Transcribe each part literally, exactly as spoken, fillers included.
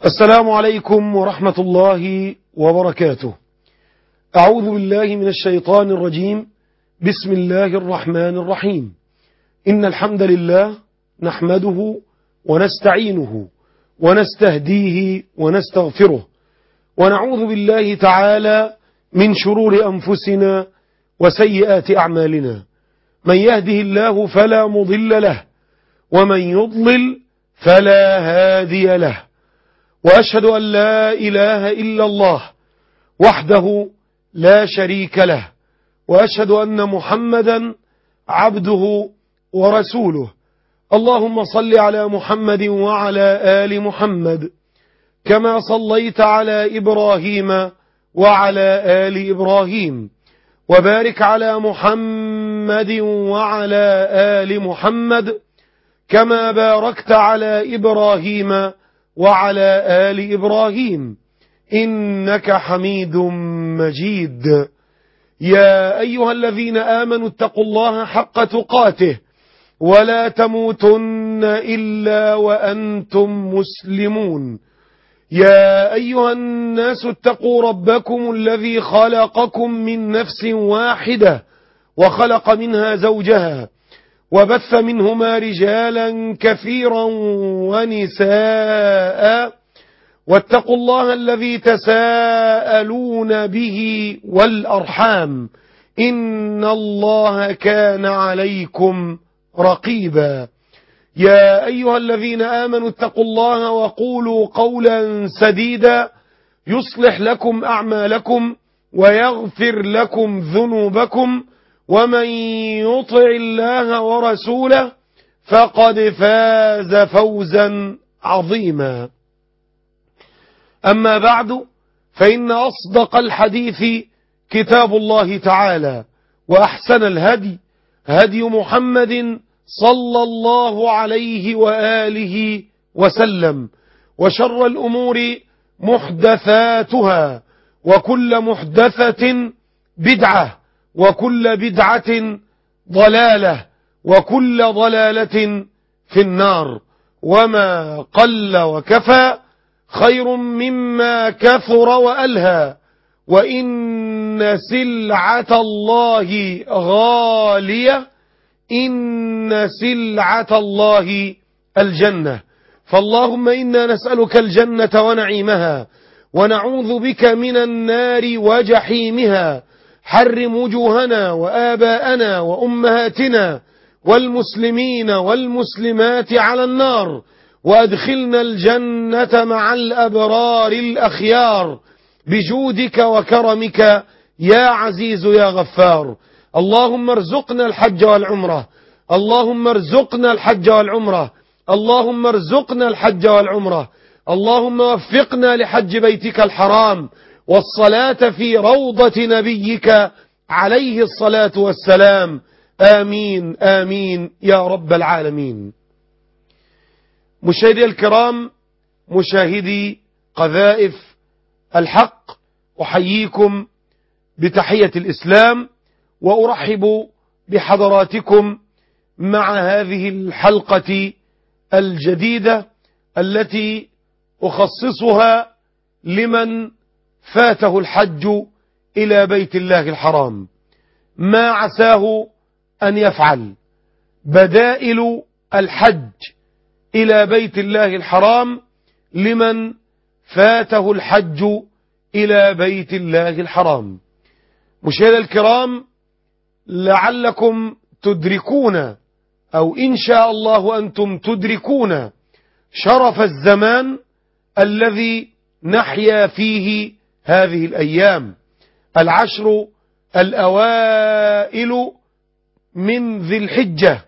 السلام عليكم ورحمة الله وبركاته. أعوذ بالله من الشيطان الرجيم. بسم الله الرحمن الرحيم. إن الحمد لله نحمده ونستعينه ونستهديه ونستغفره، ونعوذ بالله تعالى من شرور أنفسنا وسيئات أعمالنا. من يهده الله فلا مضل له، ومن يضلل فلا هادي له، وأشهد أن لا إله إلا الله وحده لا شريك له، وأشهد أن محمدا عبده ورسوله. اللهم صل على محمد وعلى آل محمد كما صليت على إبراهيم وعلى آل إبراهيم، وبارك على محمد وعلى آل محمد كما باركت على إبراهيم وعلى آل إبراهيم إنك حميد مجيد. يا أيها الذين آمنوا اتقوا الله حق تقاته ولا تموتن إلا وأنتم مسلمون. يا أيها الناس اتقوا ربكم الذي خلقكم من نفس واحدة وخلق منها زوجها وبث منهما رجالا كثيرا ونساء، واتقوا الله الذي تساءلون به والأرحام إن الله كان عليكم رقيبا. يا أيها الذين آمنوا اتقوا الله وقولوا قولا سديدا يصلح لكم أعمالكم ويغفر لكم ذنوبكم، ومن يطع الله ورسوله فقد فاز فوزا عظيما. أما بعد، فإن أصدق الحديث كتاب الله تعالى، وأحسن الهدي هدي محمد صلى الله عليه وآله وسلم، وشر الأمور محدثاتها، وكل محدثة بدعة، وكل بدعة ضلالة، وكل ضلالة في النار. وما قل وكفى خير مما كثر وألهى، وإن سلعة الله غالية، إن سلعة الله الجنة. فاللهم إنا نسألك الجنة ونعيمها، ونعوذ بك من النار وجحيمها. حرم وجوهنا وآباءنا وأمهاتنا والمسلمين والمسلمات على النار، وأدخلنا الجنة مع الأبرار الأخيار بجودك وكرمك يا عزيز يا غفار. اللهم ارزقنا الحج والعمرة، اللهم ارزقنا الحج والعمرة، اللهم ارزقنا الحج والعمرة. اللهم وفقنا لحج بيتك الحرام والصلاة في روضة نبيك عليه الصلاة والسلام. آمين آمين يا رب العالمين. مشاهدي الكرام، مشاهدي قذائف الحق، أحييكم بتحية الإسلام، وأرحب بحضراتكم مع هذه الحلقة الجديدة التي أخصصها لمن فاته الحج إلى بيت الله الحرام، ما عساه أن يفعل. بدائل الحج إلى بيت الله الحرام لمن فاته الحج إلى بيت الله الحرام. مشاهدينا الكرام، لعلكم تدركون، أو إن شاء الله أنتم تدركون شرف الزمان الذي نحيا فيه هذه الأيام. العشر الأوائل من ذي الحجة،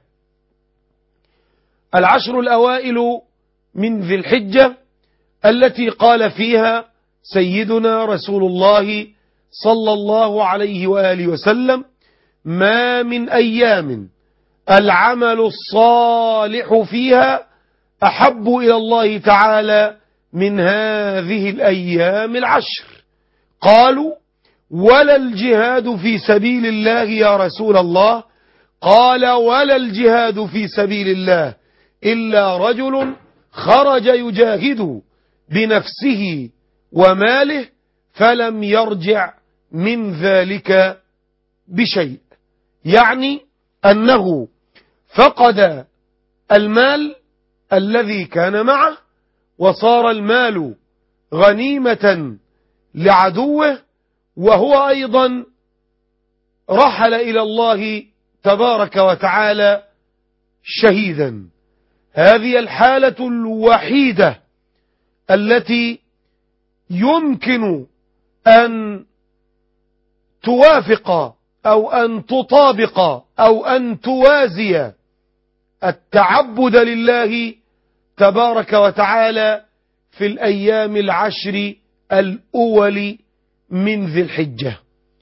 العشر الأوائل من ذي الحجة التي قال فيها سيدنا رسول الله صلى الله عليه وآله وسلم: ما من أيام العمل الصالح فيها أحب إلى الله تعالى من هذه الأيام العشر. قالوا: ولا الجهاد في سبيل الله يا رسول الله؟ قال: ولا الجهاد في سبيل الله إلا رجل خرج يجاهد بنفسه وماله فلم يرجع من ذلك بشيء، يعني أنه فقد المال الذي كان معه وصار المال غنيمة لعدوه، وهو أيضا رحل إلى الله تبارك وتعالى شهيدا. هذه الحالة الوحيدة التي يمكن أن توافق أو أن تطابق أو أن توازي التعبد لله تبارك وتعالى في الأيام العشر الأول من ذي الحجة.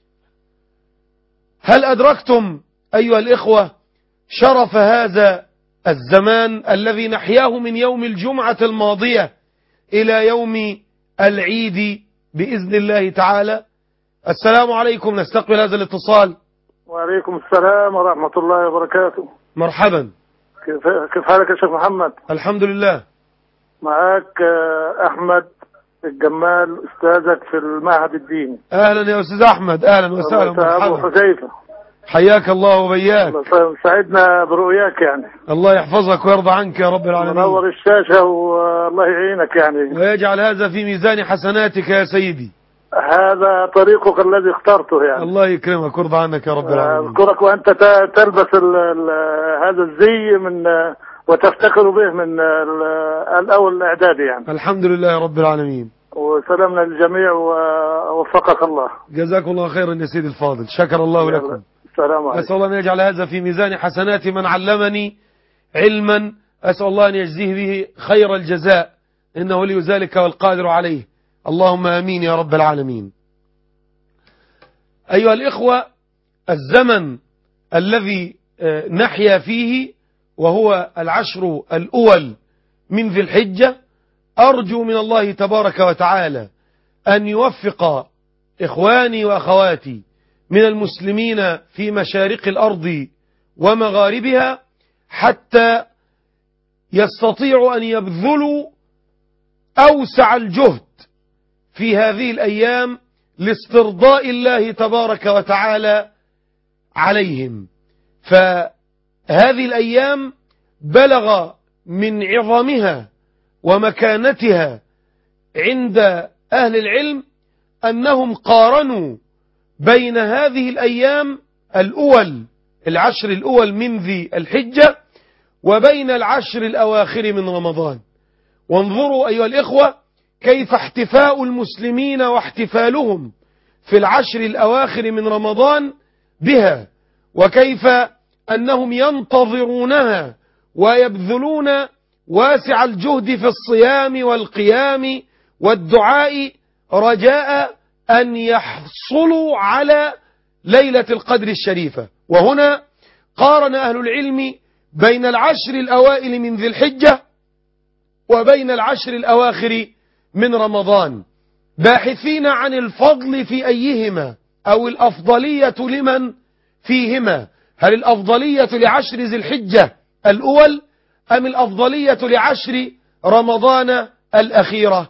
هل أدركتم أيها الإخوة شرف هذا الزمان الذي نحياه من يوم الجمعة الماضية إلى يوم العيد بإذن الله تعالى؟ السلام عليكم، نستقبل هذا الاتصال. وعليكم السلام ورحمة الله وبركاته. مرحبا، كيف كيف حالك يا شيخ محمد؟ الحمد لله. معك أحمد الجمال، أستاذك في المعهد الديني. أهلا يا أستاذ أحمد، أهلا وسهلا، مرحبا. أبو حذيفة، حياك الله وبياك. سعدنا برؤياك يعني. الله يحفظك ويرضى عنك يا رب العالمين. منور الشاشة والله يعينك يعني، ويجعل هذا في ميزان حسناتك يا سيدي. هذا طريقك الذي اخترته يعني. الله يكرمك ويرضى عنك يا رب العالمين. أذكرك وأنت تلبس ال ال هذا الزي من وتفتخر به من الأول الإعدادي يعني. الحمد لله يا رب العالمين. وسلامنا للجميع ووفقك الله. جزاكم الله خيرا يا سيدي الفاضل، شكر الله لكم. السلام عليكم. أسأل الله أن يجعل هذا في ميزان حسنات من علمني علما، أسأل الله أن يجزيه به خير الجزاء، إنه ولي ذلك والقادر عليه، اللهم آمين يا رب العالمين. أيها الإخوة، الزمن الذي نحيا فيه وهو العشر الأول من ذي الحجة، أرجو من الله تبارك وتعالى أن يوفق إخواني وأخواتي من المسلمين في مشارق الأرض ومغاربها حتى يستطيعوا أن يبذلوا أوسع الجهد في هذه الأيام لاسترضاء الله تبارك وتعالى عليهم. فهذه الأيام بلغ من عظمها ومكانتها عند أهل العلم أنهم قارنوا بين هذه الأيام الأول، العشر الأول من ذي الحجة، وبين العشر الأواخر من رمضان. وانظروا أيها الإخوة كيف احتفاء المسلمين واحتفالهم في العشر الأواخر من رمضان بها، وكيف أنهم ينتظرونها ويبذلون واسع الجهد في الصيام والقيام والدعاء رجاء أن يحصلوا على ليلة القدر الشريفة. وهنا قارن أهل العلم بين العشر الأوائل من ذي الحجة وبين العشر الأواخر من رمضان، باحثين عن الفضل في أيهما أو الأفضلية لمن فيهما. هل الأفضلية لعشر ذي الحجة الأول أم الأفضلية لعشر رمضان الأخيرة؟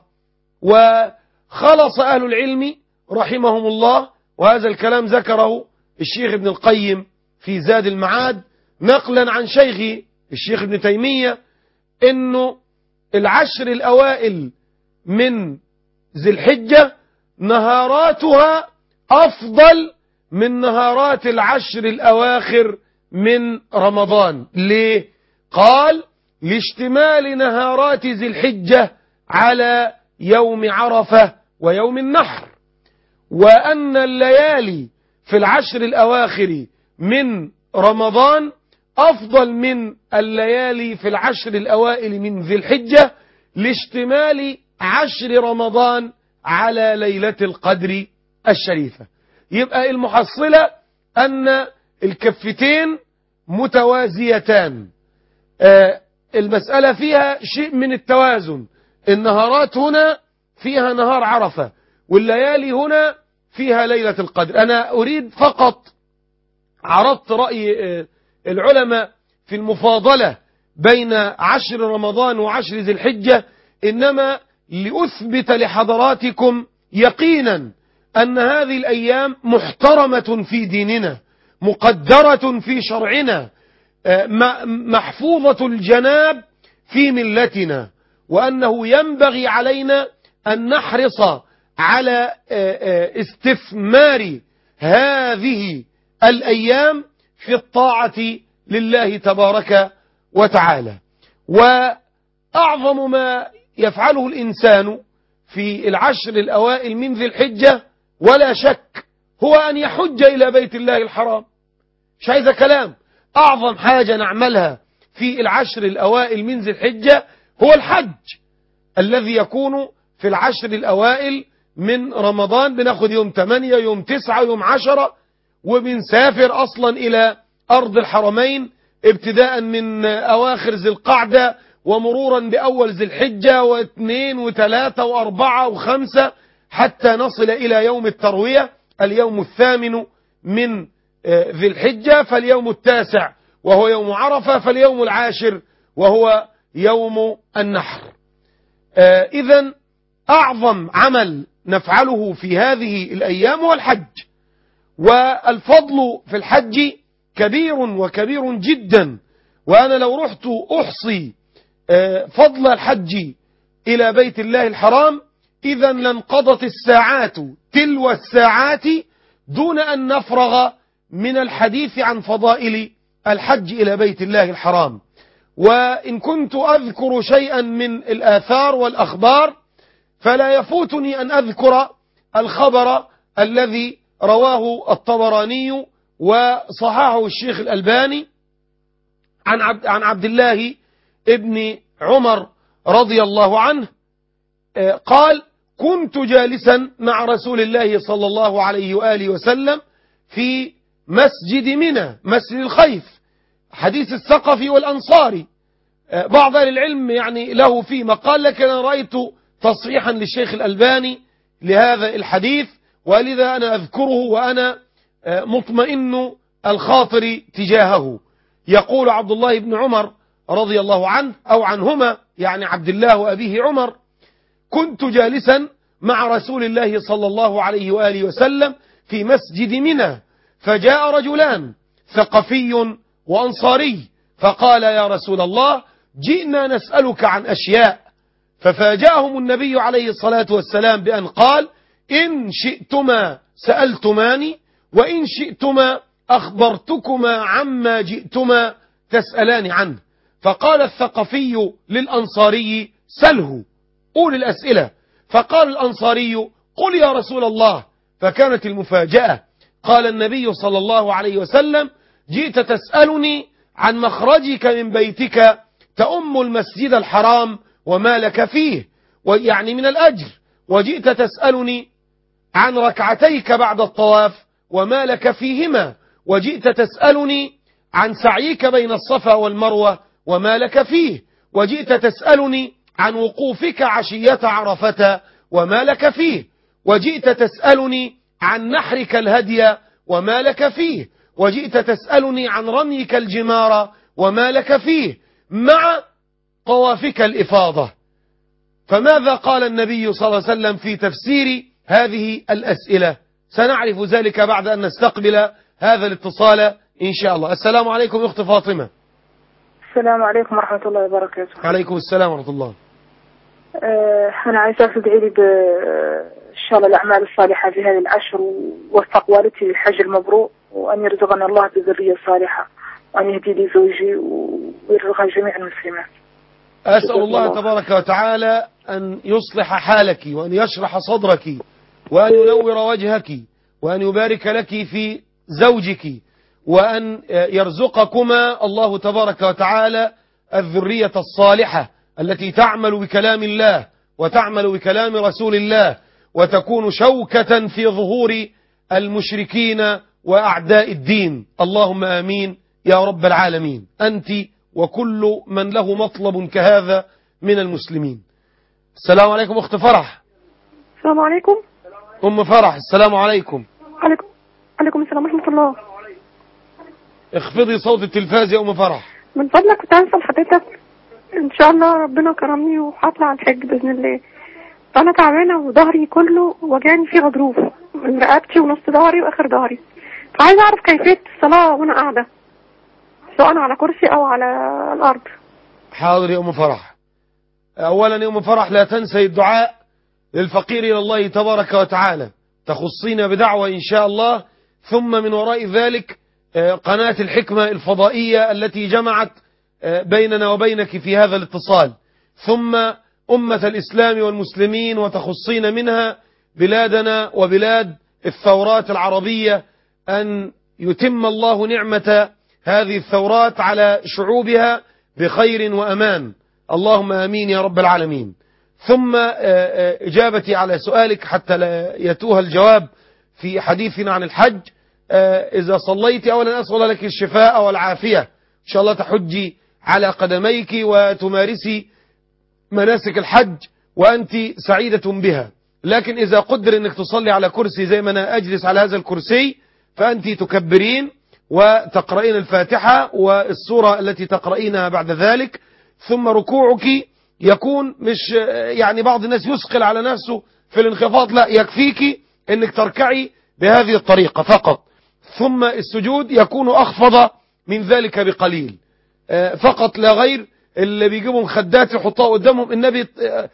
وخلص أهل العلم رحمهم الله، وهذا الكلام ذكره الشيخ ابن القيم في زاد المعاد نقلا عن شيخ الشيخ ابن تيمية، إنه العشر الأوائل من ذي الحجة نهاراتها أفضل من نهارات العشر الأواخر من رمضان. ليه؟ قال لاشتمال نهارات ذي الحجة على يوم عرفة ويوم النحر، وأن الليالي في العشر الأواخر من رمضان أفضل من الليالي في العشر الأوائل من ذي الحجة لاشتمال عشر رمضان على ليلة القدر الشريفة. يبقى المحصلة أن الكفتين متوازيتان، آه المسألة فيها شيء من التوازن. النهارات هنا فيها نهار عرفة، والليالي هنا فيها ليلة القدر. أنا أريد فقط عرضت رأي آه العلماء في المفاضلة بين عشر رمضان وعشر ذي الحجة، إنما لأثبت لحضراتكم يقينا أن هذه الأيام محترمة في ديننا، مقدرة في شرعنا، محفوظة الجناب في ملتنا، وأنه ينبغي علينا أن نحرص على استثمار هذه الأيام في الطاعة لله تبارك وتعالى. وأعظم ما يفعله الإنسان في العشر الأوائل من ذي الحجة ولا شك هو أن يحج إلى بيت الله الحرام. مش عايز كلام، أعظم حاجة نعملها في العشر الأوائل من ذي الحجة هو الحج الذي يكون في العشر الأوائل من رمضان. بناخد يوم ثمانية يوم تسعة يوم عشرة، وبنسافر أصلا إلى أرض الحرمين ابتداء من أواخر ذي القعدة ومرورا بأول ذي الحجة واثنين وثلاثة وأربعة وخمسة حتى نصل إلى يوم التروية اليوم الثامن من ذي الحجة، فاليوم التاسع وهو يوم عرفة، فاليوم العاشر وهو يوم النحر. إذن أعظم عمل نفعله في هذه الأيام هو الحج، والفضل في الحج كبير وكبير جدا. وأنا لو رحت أحصي فضل الحج إلى بيت الله الحرام إذا لانقضت الساعات تلو الساعات دون أن نفرغ من الحديث عن فضائل الحج إلى بيت الله الحرام. وإن كنت أذكر شيئا من الآثار والأخبار فلا يفوتني أن أذكر الخبر الذي رواه الطبراني وصححه الشيخ الألباني عن عبد, عن عبد الله ابن عمر رضي الله عنه قال: كنت جالسا مع رسول الله صلى الله عليه وآله وسلم في مسجد منى مسجد الخيف، حديث الثقفي والأنصاري. بعض أهل العلم يعني له فيه مقال، لكن أنا رأيت تصحيحا للشيخ الألباني لهذا الحديث، ولذا أنا أذكره وأنا مطمئن الخاطر تجاهه. يقول عبد الله بن عمر رضي الله عنه أو عنهما، يعني عبد الله وأبيه عمر: كنت جالسا مع رسول الله صلى الله عليه وآله وسلم في مسجد منى، فجاء رجلان ثقفي وأنصاري فقال: يا رسول الله، جئنا نسألك عن أشياء. ففاجأهم النبي عليه الصلاة والسلام بأن قال: إن شئتما سألتماني، وإن شئتما أخبرتكما عما جئتما تسألان عنه. فقال الثقفي للأنصاري: سله، قول الأسئلة. فقال الأنصاري: قل يا رسول الله. فكانت المفاجأة، قال النبي صلى الله عليه وسلم: جئت تسألني عن مخرجك من بيتك تأم المسجد الحرام وما لك فيه، ويعني من الأجر، وجئت تسألني عن ركعتيك بعد الطواف وما لك فيهما، وجئت تسألني عن سعيك بين الصفا والمروة وما لك فيه، وجئت تسألني عن وقوفك عشية عرفة وما لك فيه، وجئت تسألني عن نحرك الهدي وما لك فيه، وجئت تسألني عن رميك الجمار وما لك فيه، مع طوافك الإفاضة. فماذا قال النبي صلى الله عليه وسلم في تفسير هذه الأسئلة؟ سنعرف ذلك بعد أن نستقبل هذا الاتصال إن شاء الله. السلام عليكم أخت فاطمة. السلام عليكم ورحمة الله وبركاته. عليكم السلام ورحمة الله. أه أنا عايزة تدعي لي إن شاء الله الأعمال الصالحة في هذه العشر، ووفق والدتي للحج المبرور، وأن يرزقنا الله بذرية صالحة، وأن يهدي لي زوجي ويرزقها جميع المسلمين. أسأل الله تبارك وتعالى أن يصلح حالك، وأن يشرح صدرك، وأن ينور وجهك، وأن يبارك لك في زوجك، وأن يرزقكما الله تبارك وتعالى الذرية الصالحة التي تعمل بكلام الله وتعمل بكلام رسول الله، وتكون شوكة في ظهور المشركين وأعداء الدين. اللهم آمين يا رب العالمين، أنت وكل من له مطلب كهذا من المسلمين. السلام عليكم أخت فرح. السلام عليكم أم فرح. السلام عليكم. عليكم عليكم السلام ورحمة الله. اخفضي صوت التلفاز يا أم فرح. من فضلك كنت عايز أسأل حضرتك، إن شاء الله ربنا كرمني وهطلع على الحج بإذن الله، انا تعبانه وظهري كله وجعني فيه غضروف من رقبتي ونص ظهري واخر ظهري، فعايزه اعرف كيفيه الصلاه وانا قاعده سواء على كرسي او على الارض. حاضر يا ام فرح. اولا يا ام فرح لا تنسي الدعاء للفقير الى الله تبارك وتعالى، تخصين بدعوة ان شاء الله، ثم من وراء ذلك قناة الحكمة الفضائية التي جمعت بيننا وبينك في هذا الاتصال، ثم أمة الإسلام والمسلمين، وتخصين منها بلادنا وبلاد الثورات العربية، أن يتم الله نعمة هذه الثورات على شعوبها بخير وأمان، اللهم آمين يا رب العالمين. ثم إجابتي على سؤالك حتى لا يتوه الجواب في حديثنا عن الحج، إذا صليت أولا أسأل لك الشفاء والعافية، إن شاء الله تحجي على قدميك وتمارسي مناسك الحج وأنت سعيدة بها. لكن إذا قدر أنك تصلي على كرسي زي ما أنا أجلس على هذا الكرسي، فأنت تكبرين وتقرأين الفاتحة والسورة التي تقرأينها بعد ذلك، ثم ركوعك يكون مش يعني بعض الناس يثقل على نفسه في الانخفاض، لا، يكفيك أنك تركعي بهذه الطريقة فقط، ثم السجود يكون أخفض من ذلك بقليل فقط لا غير. اللي بيجيبوا مخدات يحطوها قدامهم، النبي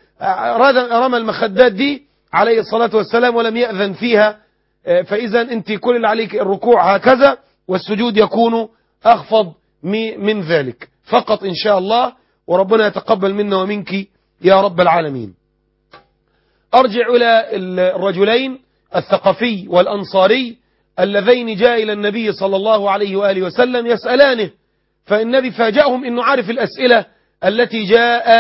رمى المخدات دي عليه الصلاة والسلام ولم يأذن فيها، فإذا أنت كل اللي عليك الركوع هكذا، والسجود يكون أخفض من ذلك فقط إن شاء الله، وربنا يتقبل منا ومنك يا رب العالمين. أرجع إلى الرجلين الثقفي والأنصاري اللذين جاء إلى النبي صلى الله عليه وآله وسلم يسألانه، فالنبي فاجأهم إنه عارف الأسئلة التي جاء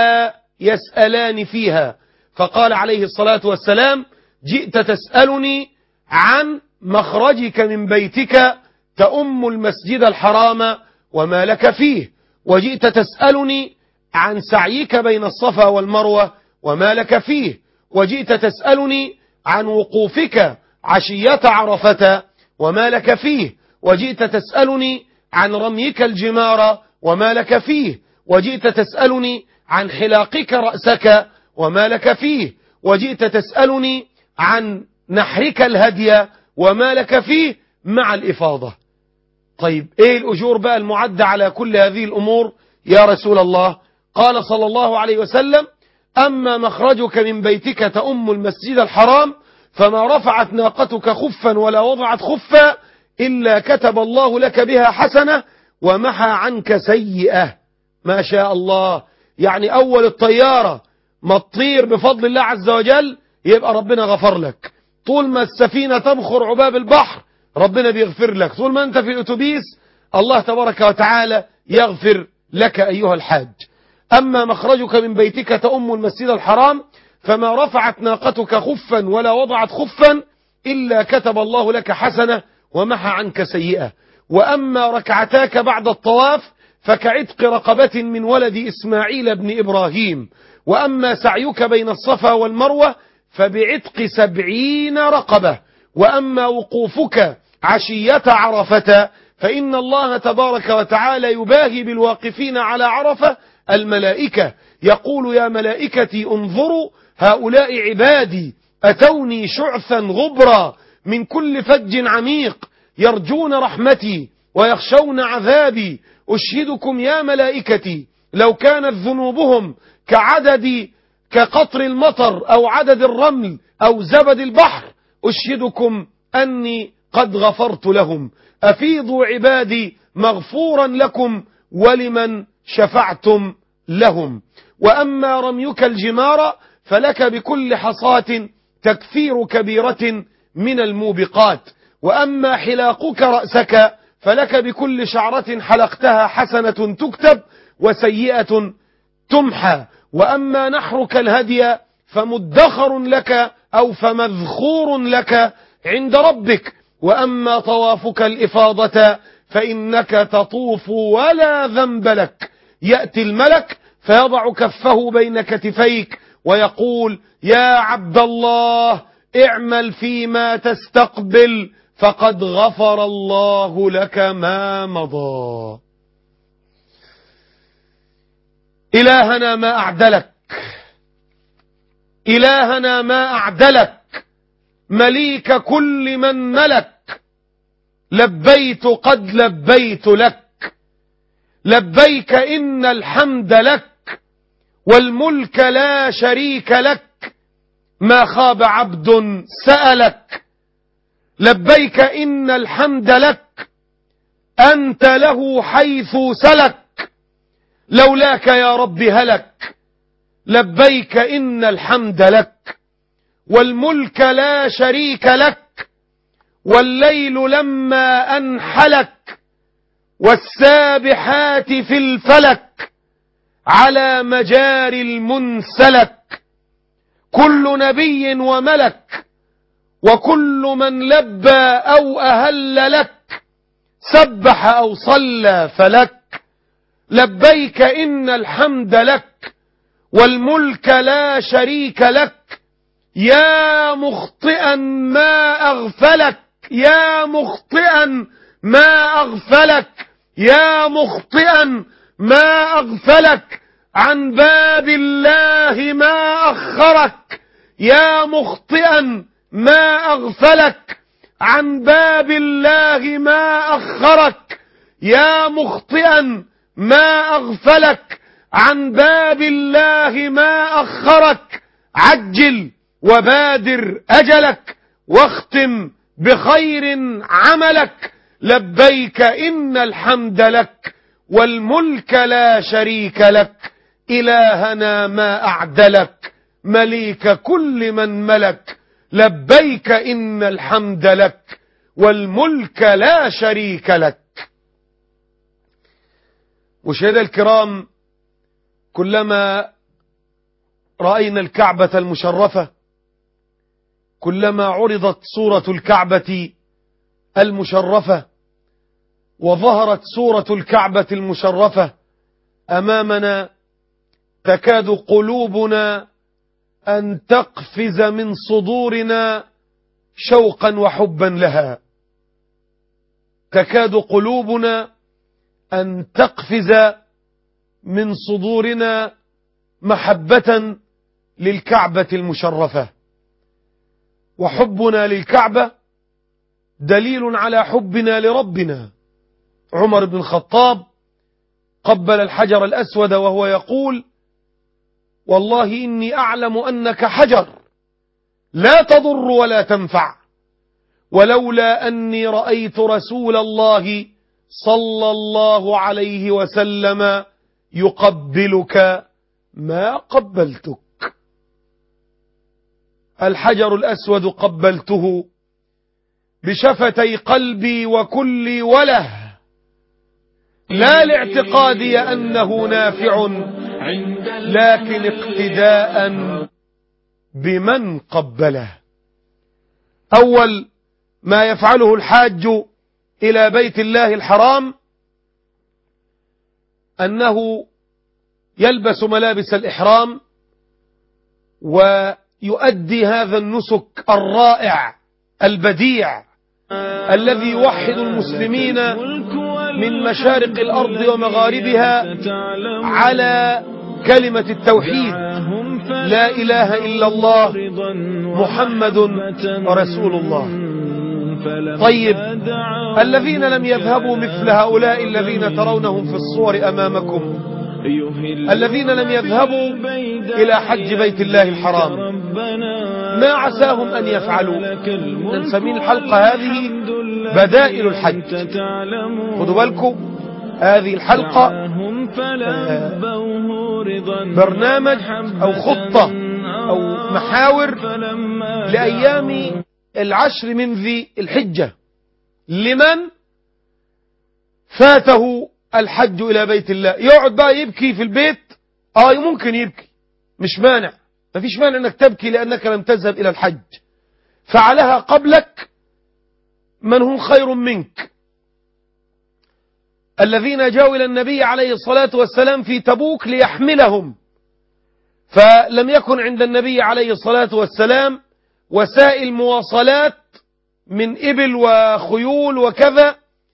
يسألان فيها، فقال عليه الصلاة والسلام: جئت تسألني عن مخرجك من بيتك تأم المسجد الحرام وما لك فيه، وجئت تسألني عن سعيك بين الصفا والمروة وما لك فيه، وجئت تسألني عن وقوفك عشية عرفة وما لك فيه، وجئت تسألني عن رميك الجمار وما لك فيه، وجئت تسألني عن حلاقك رأسك وما لك فيه، وجئت تسألني عن نحرك الهدي وما لك فيه مع الإفاضة. طيب ايه الأجور بقى المعدة على كل هذه الأمور يا رسول الله؟ قال صلى الله عليه وسلم: أما مخرجك من بيتك تأم المسجد الحرام فما رفعت ناقتك خفا ولا وضعت خفا إلا كتب الله لك بها حسنة ومحى عنك سيئة. ما شاء الله، يعني أول الطيارة ما تطير بفضل الله عز وجل يبقى ربنا غفر لك، طول ما السفينة تبخر عباب البحر ربنا بيغفر لك، طول ما أنت في الأتوبيس الله تبارك وتعالى يغفر لك أيها الحاج. أما مخرجك من بيتك تأم المسجد الحرام فما رفعت ناقتك خفا ولا وضعت خفا إلا كتب الله لك حسنة ومحى عنك سيئة. وأما ركعتاك بعد الطواف فكعتق رقبة من ولد إسماعيل بن إبراهيم، وأما سعيك بين الصفا والمروة فبعتق سبعين رقبة، وأما وقوفك عشية عرفة فإن الله تبارك وتعالى يباهي بالواقفين على عرفة الملائكة، يقول: يا ملائكتي انظروا هؤلاء عبادي أتوني شعثا غبرا من كل فج عميق يرجون رحمتي ويخشون عذابي، أشهدكم يا ملائكتي لو كانت ذنوبهم كعدد كقطر المطر أو عدد الرمل أو زبد البحر أشهدكم أني قد غفرت لهم، أفيضوا عبادي مغفورا لكم ولمن شفعتم لهم. وأما رميك الجمار فلك بكل حصاة تكفير كبيرة من الموبقات، وأما حلاقك رأسك فلك بكل شعرة حلقتها حسنة تكتب وسيئة تمحى، وأما نحرك الهدي فمدخر لك أو فمذخور لك عند ربك، وأما طوافك الإفاضة فإنك تطوف ولا ذنب لك، يأتي الملك فيضع كفه بين كتفيك ويقول: يا عبد الله اعمل فيما تستقبل فقد غفر الله لك ما مضى. إلهنا ما أعدلك، إلهنا ما أعدلك مليك كل من ملك لبيت قد لبيت لك لبيك إن الحمد لك والملك لا شريك لك ما خاب عبد سألك لبيك إن الحمد لك أنت له حيث سلك لولاك يا رب هلك لبيك إن الحمد لك والملك لا شريك لك والليل لما أنحلك والسابحات في الفلك على مجاري المنسلك كل نبي وملك وكل من لبى أو أهل لك سبح أو صلى فلك لبيك إن الحمد لك والملك لا شريك لك يا مخطئا ما أغفلك يا مخطئا ما أغفلك يا مخطئا ما أغفلك عن باب الله ما أخرك يا مخطئا ما أغفلك عن باب الله ما أخرك يا مخطئا ما أغفلك عن باب الله ما أخرك عجل وبادر أجلك واختم بخير عملك لبيك إن الحمد لك والملك لا شريك لك إلهنا ما أعدلك مليك كل من ملك لبيك إن الحمد لك والملك لا شريك لك. مشاهدينا الكرام، كلما رأينا الكعبة المشرفة، كلما عرضت صورة الكعبة المشرفة وظهرت صورة الكعبة المشرفة أمامنا، تكاد قلوبنا أن تقفز من صدورنا شوقا وحبا لها، تكاد قلوبنا أن تقفز من صدورنا محبة للكعبة المشرفة. وحبنا للكعبة دليل على حبنا لربنا. عمر بن الخطاب قبل الحجر الأسود وهو يقول: والله إني أعلم أنك حجر لا تضر ولا تنفع، ولولا أني رأيت رسول الله صلى الله عليه وسلم يقبلك ما قبلتك. الحجر الأسود قبلته بشفتي قلبي وكلي وله، لا لاعتقادي أنه نافع، لكن اقتداء بمن قبله. أول ما يفعله الحاج إلى بيت الله الحرام أنه يلبس ملابس الإحرام ويؤدي هذا النسك الرائع البديع الذي يوحد المسلمين من مشارق الأرض ومغاربها على كلمة التوحيد: لا إله إلا الله محمد رسول الله. طيب، الذين لم يذهبوا مثل هؤلاء الذين ترونهم في الصور أمامكم، الذين لم يذهبوا إلى حج بيت الله الحرام، ما عساهم أن يفعلوا؟ نسمي الحلقة هذه بدائل الحج. خذوا بالكم، هذه الحلقة برنامج أو خطة أو محاور لأيام العشر من ذي الحجة لمن فاته الحج إلى بيت الله. يقعد بقى يبكي في البيت، آه ممكن يبكي، مش مانع، ما فيش مانع أنك تبكي لأنك لم تذهب إلى الحج. فعلها قبلك من هم خير منك، الذين جاءوا إلى النبي عليه الصلاة والسلام في تبوك ليحملهم، فلم يكن عند النبي عليه الصلاة والسلام وسائل مواصلات من إبل وخيول وكذا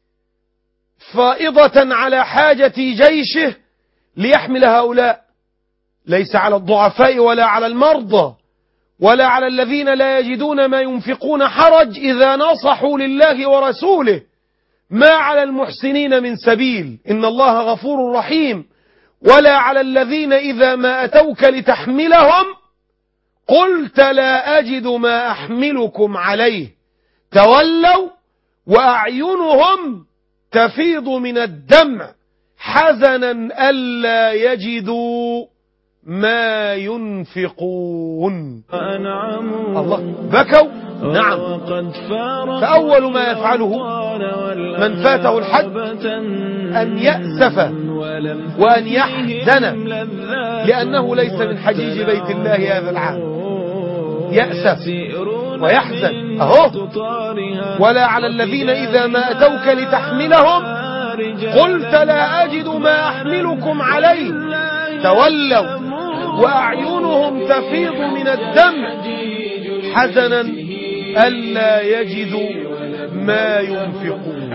فائضة على حاجة جيشه ليحمل هؤلاء، ليس على الضعفاء ولا على المرضى، ولا على الذين لا يجدون ما ينفقون حرج إذا نصحوا لله ورسوله ما على المحسنين من سبيل إن الله غفور رحيم. ولا على الذين إذا ما أتوك لتحملهم قلت لا أجد ما أحملكم عليه تولوا وأعينهم تفيض من الدمع حزنا ألا يجدوا ما ينفقون. الله بكوا. نعم. فأول ما يفعله من فاته الحج أن يأسف وأن يحزن لأنه ليس من حجيج بيت الله هذا العام. يأسف ويحزن أهو. ولا على الذين إذا ما أتوك لتحملهم قلت لا أجد ما أحملكم عليه تولوا وأعينهم تفيض من الدمع حزنا ألا يجدوا ما ينفقون.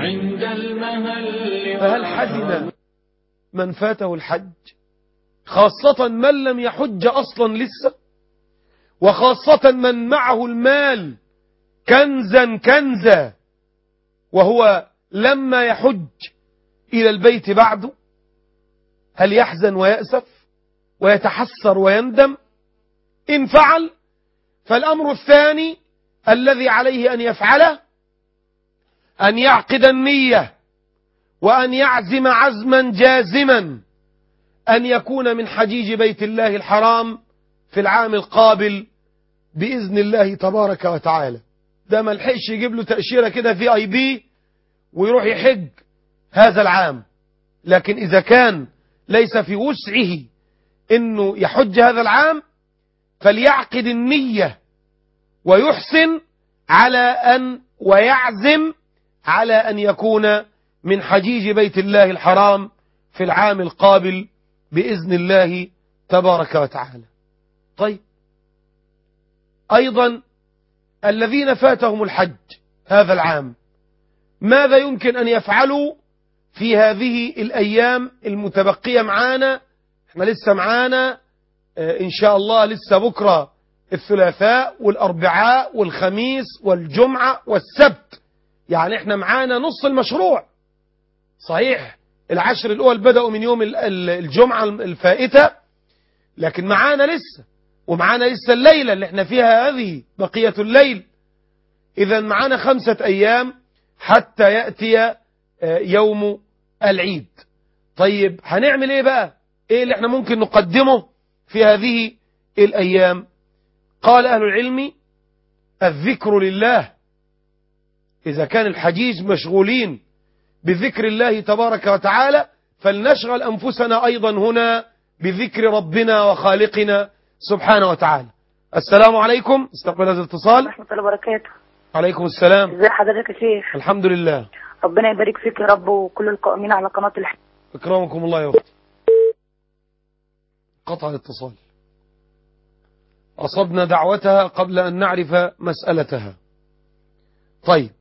فهل حزن من فاته الحج، خاصة من لم يحج أصلا لسه، وخاصة من معه المال كنزا كنزا وهو لما يحج إلى البيت بعده؟ هل يحزن ويأسف ويتحسر ويندم؟ إن فعل فالأمر الثاني الذي عليه أن يفعله أن يعقد النية وأن يعزم عزما جازما أن يكون من حجيج بيت الله الحرام في العام القابل بإذن الله تبارك وتعالى. ده ما لحقش يجيب له تأشيرة كده في اي بي ويروح يحج هذا العام، لكن إذا كان ليس في وسعه إنه يحج هذا العام فليعقد النية ويحسن على أن ويعزم على أن يكون من حجيج بيت الله الحرام في العام القابل بإذن الله تبارك وتعالى. طيب، أيضا الذين فاتهم الحج هذا العام ماذا يمكن أن يفعلوا في هذه الأيام المتبقية معانا؟ احنا لسه معانا إن شاء الله لسه بكرة الثلاثاء والأربعاء والخميس والجمعة والسبت، يعني احنا معانا نص المشروع. صحيح العشر الأول بدأوا من يوم الجمعة الفائتة، لكن معانا لسه، ومعانا لسه الليلة اللي احنا فيها هذه بقية الليل. إذا معانا خمسة أيام حتى يأتي يوم العيد. طيب هنعمل ايه بقى؟ ايه اللي احنا ممكن نقدمه في هذه الأيام؟ قال أهل العلم الذكر لله. إذا كان الحجيج مشغولين بذكر الله تبارك وتعالى فلنشغل أنفسنا أيضا هنا بذكر ربنا وخالقنا سبحانه وتعالى. السلام عليكم. استقبل هذا الاتصال. ورحمة الله وبركاته. عليكم السلام. ازي حضرتك يا شيخ؟ الحمد لله. ربنا يبارك فيك يا رب وكل القائمين على قناة الحج. اكرمكم الله يا أختي. قطع الاتصال. أصبنا دعوتها قبل أن نعرف مسألتها. طيب،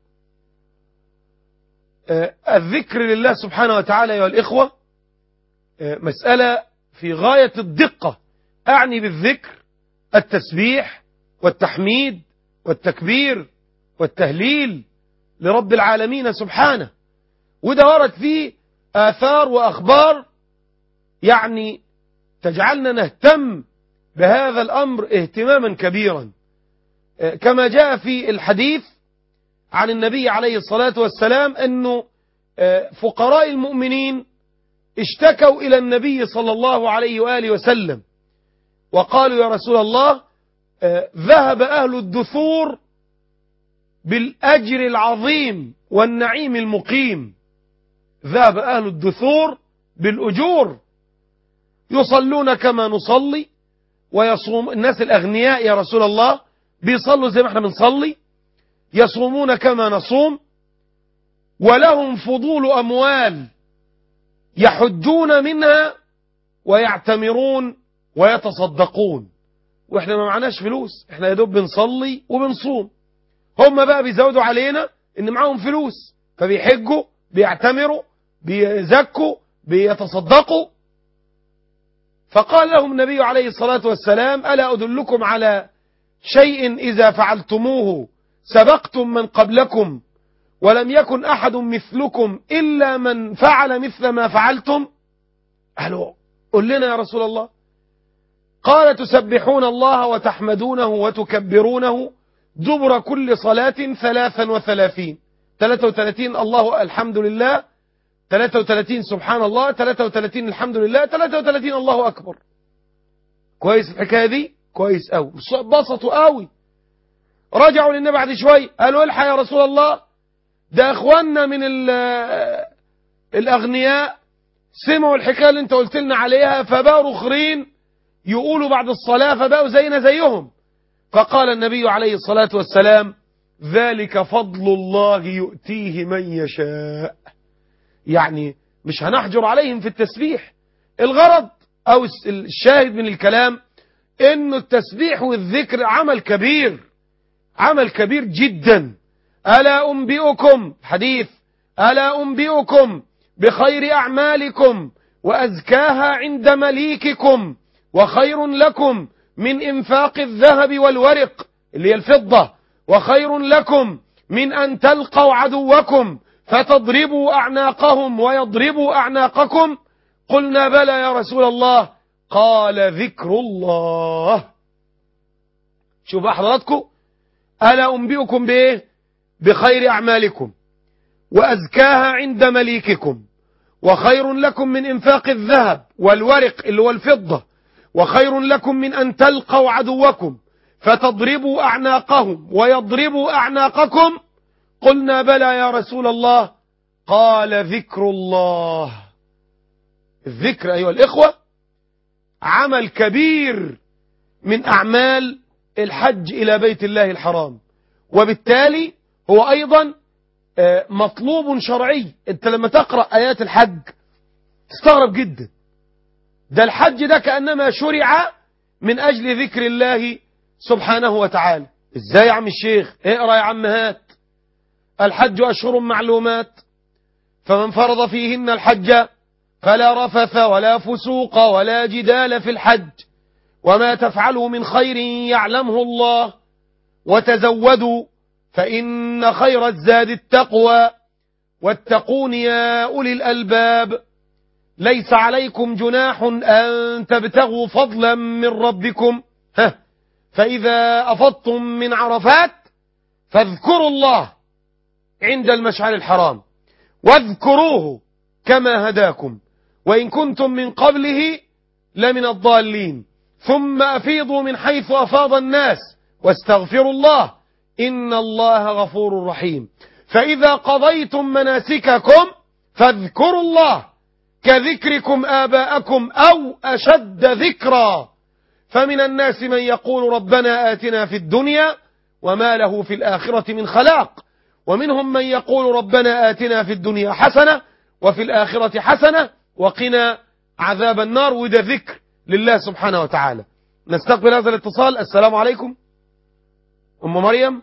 آه الذكر لله سبحانه وتعالى يا الإخوة آه مسألة في غاية الدقة. أعني بالذكر التسبيح والتحميد والتكبير والتهليل لرب العالمين سبحانه. وده ورد فيه آثار وأخبار يعني تجعلنا نهتم بهذا الأمر اهتماما كبيرا، كما جاء في الحديث عن النبي عليه الصلاة والسلام أنه فقراء المؤمنين اشتكوا إلى النبي صلى الله عليه وآله وسلم وقالوا يا رسول الله ذهب أهل الدثور بالأجر العظيم والنعيم المقيم. ذهب أهل الدثور بالأجور، يصلون كما نصلي ويصوم. الناس الأغنياء يا رسول الله بيصلوا زي ما احنا بنصلي، يصومون كما نصوم، ولهم فضول أموال يحجون منها ويعتمرون ويتصدقون، واحنا ما معناش فلوس، احنا يا دوب بنصلي وبنصوم. هم بقى بيزودوا علينا ان معاهم فلوس فبيحجوا بيعتمروا بيزكوا بيتصدقوا. فقال لهم النبي عليه الصلاة والسلام ألا أدلكم على شيء إذا فعلتموه سبقتم من قبلكم ولم يكن أحد مثلكم إلا من فعل مثل ما فعلتم؟ قالوا قل لنا يا رسول الله. قال تسبحون الله وتحمدونه وتكبرونه دبر كل صلاة ثلاثا وثلاثين، ثلاثة وثلاثين الله الحمد لله، ثلاثة وثلاثين سبحان الله، ثلاثة وثلاثين الحمد لله، ثلاثة وثلاثين الله أكبر. كويس الحكاية دي؟ كويس أوي، بسطوا أوي. رجعوا للنبي بعد شوي قالوا الحق يا رسول الله، ده اخواننا من الأغنياء سمعوا الحكاية اللي انت قلت لنا عليها فبقوا رخرين يقولوا بعد الصلاة فبقوا زينا زيهم. فقال النبي عليه الصلاة والسلام ذلك فضل الله يؤتيه من يشاء. يعني مش هنحجر عليهم في التسبيح. الغرض أو الشاهد من الكلام إنه التسبيح والذكر عمل كبير، عمل كبير جدا. ألا أنبئكم حديث ألا أنبئكم بخير أعمالكم وأزكاها عند مليككم وخير لكم من إنفاق الذهب والورق اللي هي الفضة، وخير لكم من أن تلقوا عدوكم فتضربوا أعناقهم ويضربوا أعناقكم؟ قلنا بلى يا رسول الله. قال ذكر الله. شوف حضراتكم، ألا أنبئكم بإيه؟ بخير أعمالكم وأزكاها عند مليككم وخير لكم من إنفاق الذهب والورق اللي هو الفضة، وخير لكم من أن تلقوا عدوكم فتضربوا أعناقهم ويضربوا أعناقكم؟ قلنا بلى يا رسول الله. قال ذكر الله. الذكر أيها الإخوة عمل كبير من أعمال الحج إلى بيت الله الحرام، وبالتالي هو أيضا مطلوب شرعي. أنت لما تقرأ آيات الحج تستغرب جدا، ده الحج ده كأنما شرع من أجل ذكر الله سبحانه وتعالى. إزاي يا عم الشيخ؟ اقرأ يا عم هات. الحج أشهر معلومات فمن فرض فيهن الحج فلا رفث ولا فسوق ولا جدال في الحج وما تفعلوا من خير يعلمه الله وتزودوا فإن خير الزاد التقوى واتقون يا أولي الألباب. ليس عليكم جناح أن تبتغوا فضلا من ربكم ها فإذا أفضتم من عرفات فاذكروا الله عند المشعر الحرام واذكروه كما هداكم وإن كنتم من قبله لمن الضالين ثم أفيضوا من حيث أفاض الناس واستغفروا الله إن الله غفور رحيم. فإذا قضيتم مناسككم فاذكروا الله كذكركم آباءكم أو أشد ذكرا. فمن الناس من يقول ربنا آتنا في الدنيا وما له في الآخرة من خلاق ومنهم من يقول ربنا آتنا في الدنيا حسنة وفي الآخرة حسنة وقنا عذاب النار. وده ذكر لله سبحانه وتعالى. نستقبل هذا الاتصال. السلام عليكم. أم مريم.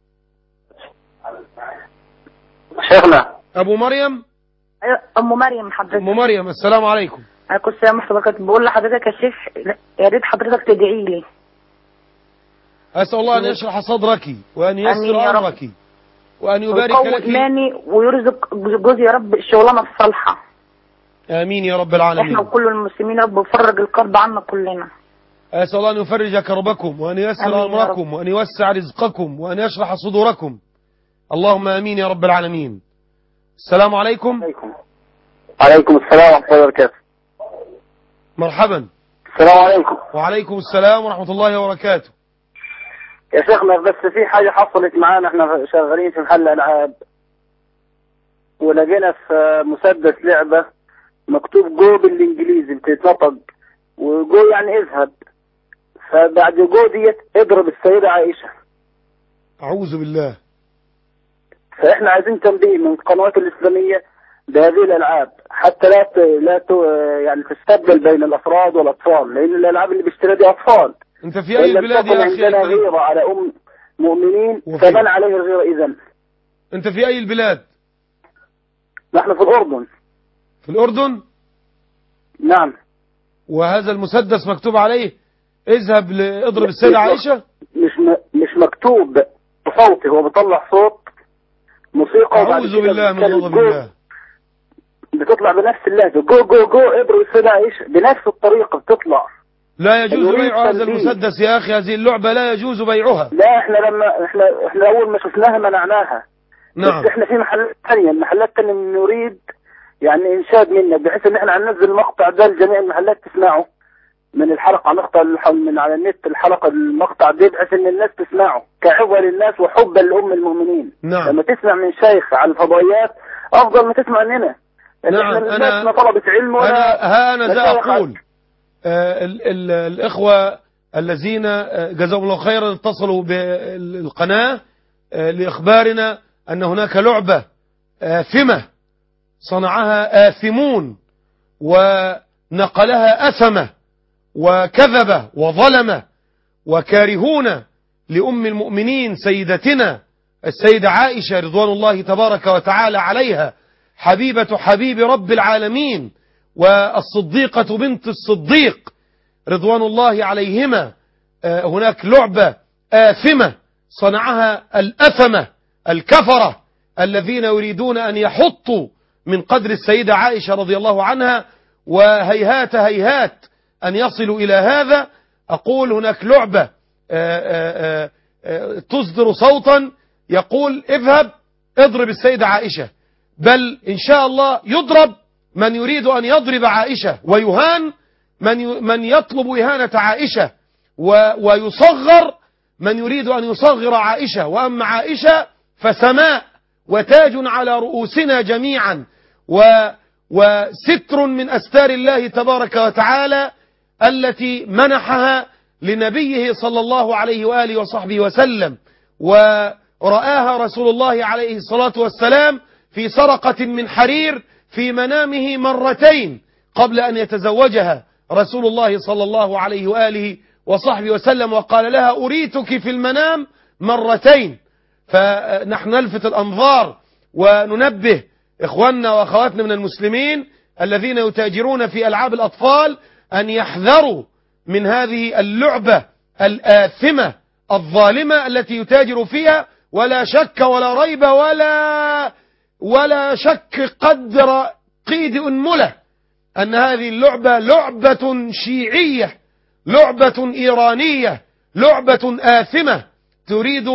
شيخنا أبو مريم. أم مريم حضرتك. أم مريم السلام عليكم. عليكم السلام ورحمة الله وبركاته. بقول لحضرتك يا شيخ يا ريت حضرتك تدعي لي. أسأل الله أن يشرح صدرك وأن يسر أمرك وأن يبارك لك إيماني ويرزق جوزي يا رب الشغلانة الصالحة. آمين يا رب العالمين. إحنا وكل المسلمين يا رب وفرج الكرب عنا كلنا. أسأل الله أن يفرج كربكم وأن ييسر أمركم وأن يوسع رزقكم وأن يشرح صدوركم. اللهم آمين يا رب العالمين. السلام عليكم. عليكم عليكم السلام ورحمة الله وبركاته. مرحبا. السلام عليكم. وعليكم السلام ورحمة الله وبركاته. يا شيخنا بس في حاجة حصلت معانا، احنا شغالين في محل ألعاب ولقينا في مسدس لعبة مكتوب جو بالإنجليزي بتتنطق وجو يعني اذهب، فبعد جو ديت اضرب السيدة عائشة. أعوذ بالله. فاحنا عايزين تنبيه من القنوات الإسلامية بهذه الألعاب حتى لا ت... لا ت... يعني تستبدل بين الأفراد والأطفال، لأن الألعاب اللي بيشتريها دي أطفال. أنت في أي البلاد يا أخي؟ عندنا غيرة على أم مؤمنين فمن عليه الغيرة إذن. أنت في أي البلاد؟ نحن في الأردن. في الأردن؟ نعم. وهذا المسدس مكتوب عليه اذهب اضرب السيدة عائشة؟ مش مكتوب بصوتي، هو بيطلع صوت موسيقى وبعد أعوذ كده بالله من بيتكلم غضب جو، الله. بتطلع بنفس اللهجة، جو جو جو ابرو السيدة عائشة بنفس الطريقة بتطلع. لا يجوز نريد بيع هذا تنبيه. المسدس يا أخي، هذه اللعبة لا يجوز بيعها. لا احنا لما احنا احنا اول ما شفناها منعناها. نعم. بس احنا في محلات ثانية، المحلات الثانية نريد يعني انشاد منك بحيث ان احنا هننزل المقطع ده لجميع المحلات تسمعه من الحلقة، نقطع من على النت الحلقة المقطع ده بحيث ان الناس تسمعه كعظة للناس وحبا لأم المؤمنين. نعم. لما تسمع من شيخ على الفضائيات افضل ما تسمع مننا. نعم. احنا أنا طلبة علم ولا أنا ها أنا ذا مشايخ. أقول آه ال ال الإخوة الذين آه جزاهم الله خيرا اتصلوا بالقناة آه لإخبارنا أن هناك لعبة آثمة صنعها آثمون ونقلها أثمة وكذب وظلم وكارهون لأم المؤمنين سيدتنا السيدة عائشة رضوان الله تبارك وتعالى عليها، حبيبة حبيب رب العالمين والصديقة بنت الصديق رضوان الله عليهما. هناك لعبة آثمة صنعها الأثمة الكفرة الذين يريدون أن يحطوا من قدر السيدة عائشة رضي الله عنها، وهيهات هيهات أن يصلوا إلى هذا. أقول هناك لعبة آآ آآ تصدر صوتا يقول اذهب اضرب السيدة عائشة، بل إن شاء الله يضرب من يريد أن يضرب عائشة، ويهان من من يطلب إهانة عائشة، ويصغر من يريد أن يصغر عائشة. وأما عائشة فسماء وتاج على رؤوسنا جميعا وستر من أستار الله تبارك وتعالى التي منحها لنبيه صلى الله عليه وآله وصحبه وسلم، ورآها رسول الله عليه الصلاة والسلام في سرقة من حرير في منامه مرتين قبل أن يتزوجها رسول الله صلى الله عليه وآله وصحبه وسلم، وقال لها أريتك في المنام مرتين. فنحن نلفت الأنظار وننبه إخواننا وأخواتنا من المسلمين الذين يتاجرون في ألعاب الأطفال أن يحذروا من هذه اللعبة الآثمة الظالمة التي يتاجر فيها. ولا شك ولا ريب ولا ولا شك قدر قيد أنملة أن هذه اللعبة لعبة شيعية، لعبة إيرانية، لعبة آثمة تريد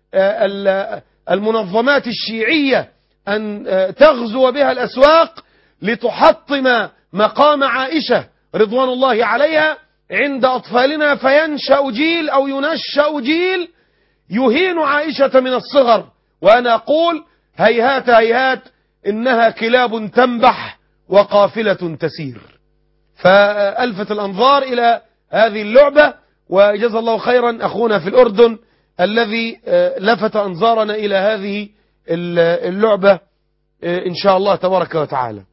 المنظمات الشيعية أن تغزو بها الأسواق لتحطم مقام عائشة رضوان الله عليها عند أطفالنا، فينشأ جيل أو ينشأ جيل يهين عائشة من الصغر. وأنا أقول هيهات هيهات إنها كلاب تنبح وقافلة تسير. فألفت الأنظار إلى هذه اللعبة، وجزا الله خيرا أخونا في الأردن الذي لفت أنظارنا إلى هذه اللعبة إن شاء الله تبارك وتعالى.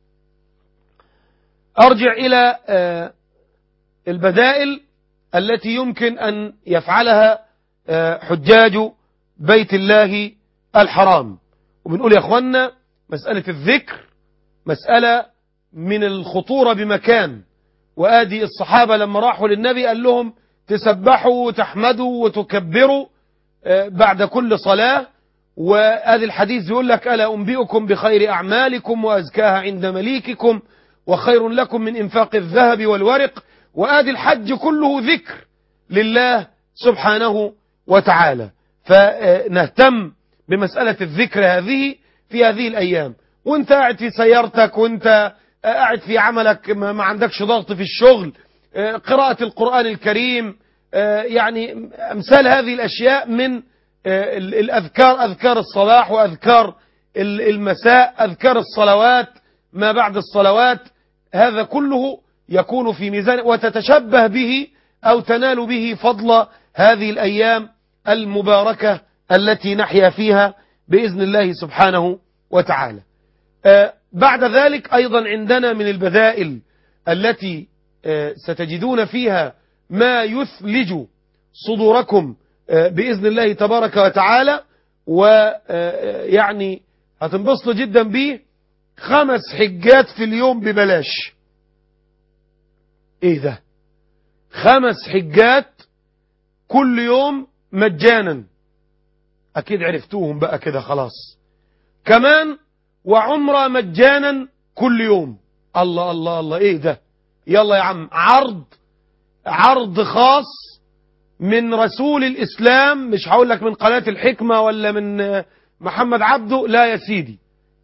أرجع إلى البدائل التي يمكن أن يفعلها حجاج بيت الله الحرام. وبنقول يا أخوانا مسألة الذكر مسألة من الخطورة بمكان. وآدي الصحابة لما راحوا للنبي قال لهم تسبحوا وتحمدوا وتكبروا بعد كل صلاة. وآدي الحديث يقول لك ألا أنبئكم بخير أعمالكم وأزكاها عند مليككم وخير لكم من إنفاق الذهب والورق. وآدي الحج كله ذكر لله سبحانه وتعالى. فنهتم بمسألة الذكر هذه في هذه الأيام، وانت قاعد في سيارتك وانت قاعد في عملك ما عندكش ضغط في الشغل، قراءة القرآن الكريم، يعني أمثال هذه الأشياء من الأذكار، أذكار الصباح وأذكار المساء، أذكار الصلوات ما بعد الصلوات، هذا كله يكون في ميزان وتتشبه به أو تنال به فضل هذه الأيام المباركة التي نحيا فيها بإذن الله سبحانه وتعالى. بعد ذلك أيضا عندنا من البدائل التي ستجدون فيها ما يثلج صدوركم بإذن الله تبارك وتعالى، ويعني هتنبسطوا جدا به. خمس حجات في اليوم ببلاش. ايه ده؟ خمس حجات كل يوم مجانا أكيد عرفتوهم بقى كده خلاص. كمان وعمرة مجانا كل يوم. الله الله الله، ايه ده؟ يلا يا عم، عرض عرض خاص من رسول الإسلام، مش هقول لك من قناة الحكمة ولا من محمد عبده، لا يا سيدي.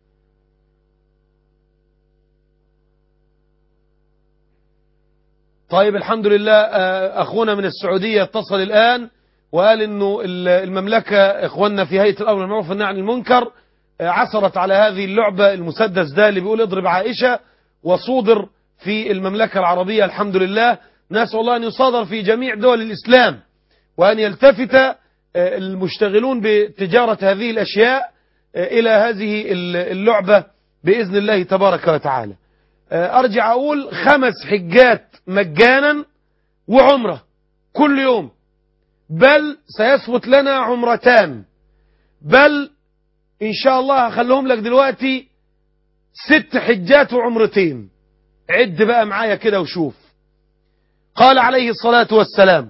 طيب الحمد لله، أخونا من السعودية اتصل الآن وقال إنه المملكة إخواننا في هيئة الأمر بالمعروف والنهي عن المنكر عثرت على هذه اللعبة، المسدس ده اللي بيقول اضرب عائشة، وصودر في المملكة العربية الحمد لله. نسأل الله أن يصادر في جميع دول الإسلام، وأن يلتفت المشتغلون بتجارة هذه الأشياء إلى هذه اللعبة بإذن الله تبارك وتعالى. أرجع أقول خمس حجات مجانا وعمرة كل يوم، بل سيثبت لنا عمرتان، بل إن شاء الله هخليهم لك دلوقتي ست حجات وعمرتين. عد بقى معايا كده وشوف. قال عليه الصلاة والسلام: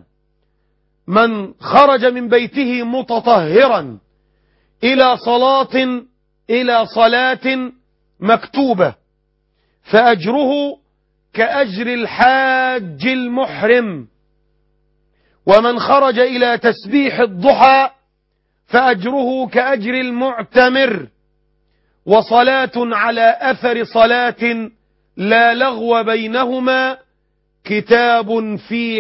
من خرج من بيته متطهرا إلى صلاة إلى صلاة مكتوبة فأجره كأجر الحاج المحرم، ومن خرج إلى تسبيح الضحى فأجره كأجر المعتمر، وصلاة على أثر صلاة لا لغو بينهما كتاب في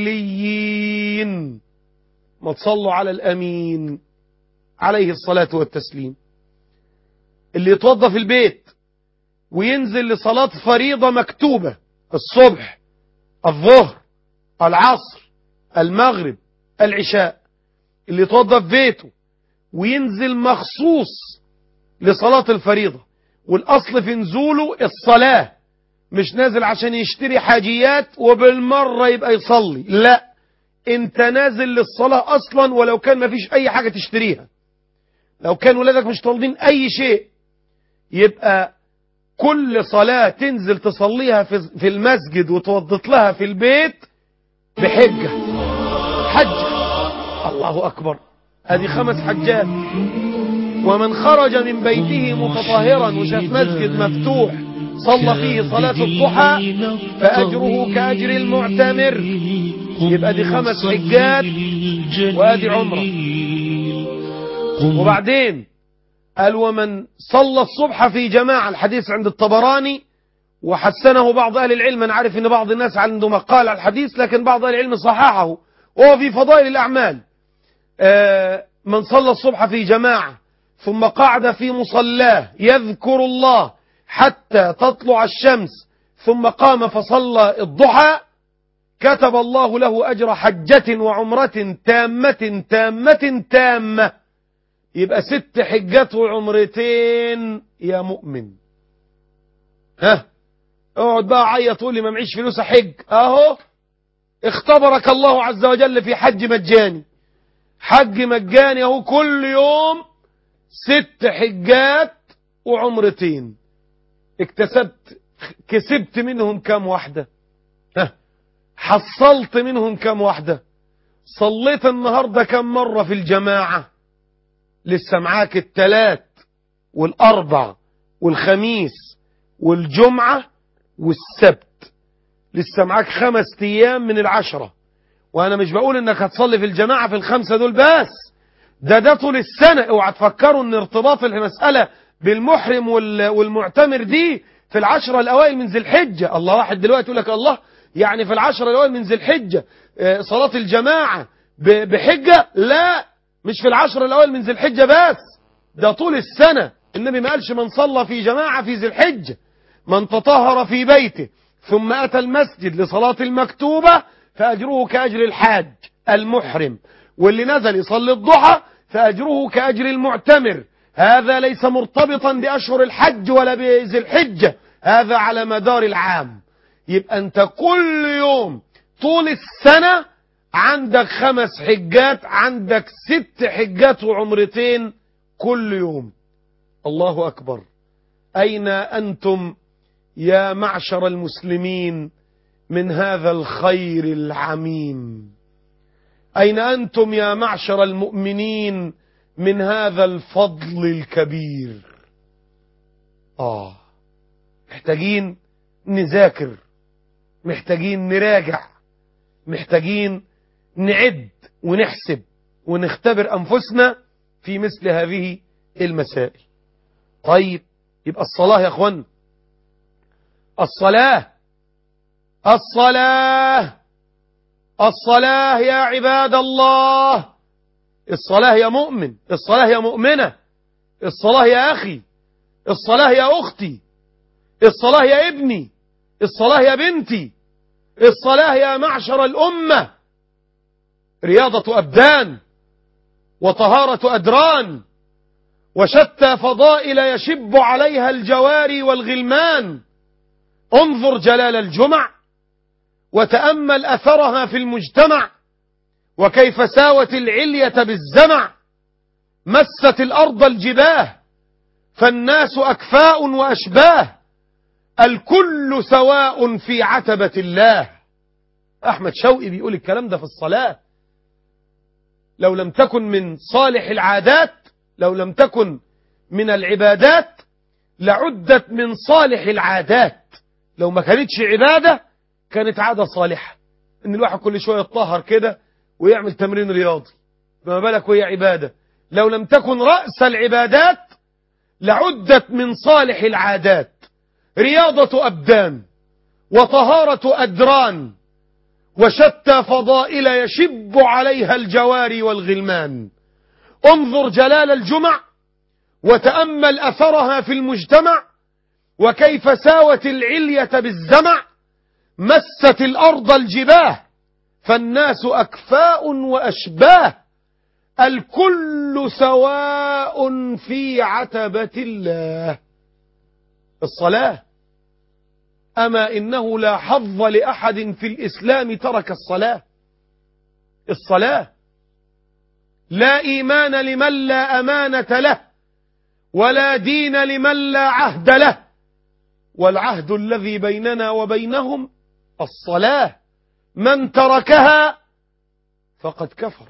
عليين. ما تصلوا على الأمين عليه الصلاة والتسليم. اللي يتوضى في البيت وينزل لصلاة فريضة مكتوبة الصبح الظهر العصر المغرب العشاء، اللي يتوضى في بيته وينزل مخصوص لصلاة الفريضة، والأصل في نزوله الصلاة، مش نازل عشان يشتري حاجيات وبالمرة يبقى يصلي، لا، انت نازل للصلاة أصلا، ولو كان ما فيش أي حاجة تشتريها، لو كان ولادك مش طالبين أي شيء، يبقى كل صلاة تنزل تصليها في المسجد وتوضط لها في البيت بحجة حجة. الله أكبر، هذه خمس حجات. ومن خرج من بيته متطهرا وشاف مسجد مفتوح صلى فيه صلاة الضحى فأجره كأجر المعتمر. يبقى دي خمس حجات وادي عمرة. وبعدين قال: ومن صلى الصبح في جماعة، الحديث عند الطبراني وحسنه بعض أهل العلم. أنا عارف أن بعض الناس عنده مقال على الحديث، لكن بعض أهل العلم صححه، وهو في فضائل الأعمال. من صلى الصبح في جماعة ثم قعد في مصلاه يذكر الله حتى تطلع الشمس ثم قام فصلى الضحى كتب الله له أجر حجة وعمرة تامة تامة تامة. يبقى ست حجات وعمرتين يا مؤمن. ها، اقعد بقى عيط تقول لي ما معيش فلوس حج. اهو اختبرك الله عز وجل في حج مجاني، حج مجاني اهو، كل يوم ست حجات وعمرتين. اكتسبت كسبت منهم كم واحدة؟ ها، حصلت منهم كم واحدة؟ صليت النهاردة كم مرة في الجماعة؟ لسه معاك التلات والأربع والخميس والجمعة والسبت، لسه معاك خمس أيام من العشرة. وأنا مش بقول إنك هتصلي في الجماعة في الخمسة دول بس، ده ده طول السنة. اوعى تفكروا إن ارتباط المسألة بالمحرم والمعتمر دي في العشرة الأوائل من ذي الحجة. الله، واحد دلوقتي يقول لك الله يعني في العشرة الأوائل من ذي الحجة صلاة الجماعة بحجة؟ لا، مش في العشر الأول من ذي الحجة بس، ده طول السنة. النبي ما قالش من صلى في جماعة في ذي الحجة. من تطهر في بيته ثم أتى المسجد لصلاة المكتوبة فأجره كأجر الحاج المحرم، واللي نزل يصلي الضحى فأجره كأجر المعتمر. هذا ليس مرتبطا بأشهر الحج ولا بذي الحجة، هذا على مدار العام. يبقى أنت كل يوم طول السنة عندك خمس حجات، عندك ست حجات وعمرتين كل يوم. الله أكبر. أين أنتم يا معشر المسلمين من هذا الخير العميم؟ أين أنتم يا معشر المؤمنين من هذا الفضل الكبير. آه محتاجين نذاكر، محتاجين نراجع، محتاجين نعد ونحسب ونختبر أنفسنا في مثل هذه المسائل. طيب يبقى الصلاة يا أخوان، الصلاة الصلاة الصلاة يا عباد الله، الصلاة يا مؤمن، الصلاة يا مؤمنة، الصلاة يا أخي، الصلاة يا أختي، الصلاة يا ابني، الصلاة يا بنتي، الصلاة يا معشر الأمة. رياضة أبدان وطهارة أدران وشتى فضائل يشب عليها الجواري والغلمان. انظر جلال الجمع وتأمل أثرها في المجتمع، وكيف ساوت العلية بالزمع. مست الأرض الجباه فالناس أكفاء وأشباه، الكل سواء في عتبة الله. أحمد شوقي بيقول الكلام ده في الصلاة. لو لم تكن من صالح العادات، لو لم تكن من العبادات، لعدت من صالح العادات. لو ما كانتش عبادة كانت عادة صالحة، ان الواحد كل شوية يتطهر كده ويعمل تمرين رياضي، فما بالك وهي عبادة. لو لم تكن رأس العبادات لعدت من صالح العادات. رياضة أبدان وطهارة أدران وشتى فضائل يشب عليها الجواري والغلمان. انظر جلال الجمع وتأمل أثرها في المجتمع، وكيف ساوت العلية بالزمع. مست الأرض الجباه فالناس أكفاء وأشباه، الكل سواء في عتبة الله. الصلاة، أما إنه لا حظ لأحد في الإسلام ترك الصلاة. الصلاة لا إيمان لمن لا أمانة له، ولا دين لمن لا عهد له، والعهد الذي بيننا وبينهم الصلاة، من تركها فقد كفر.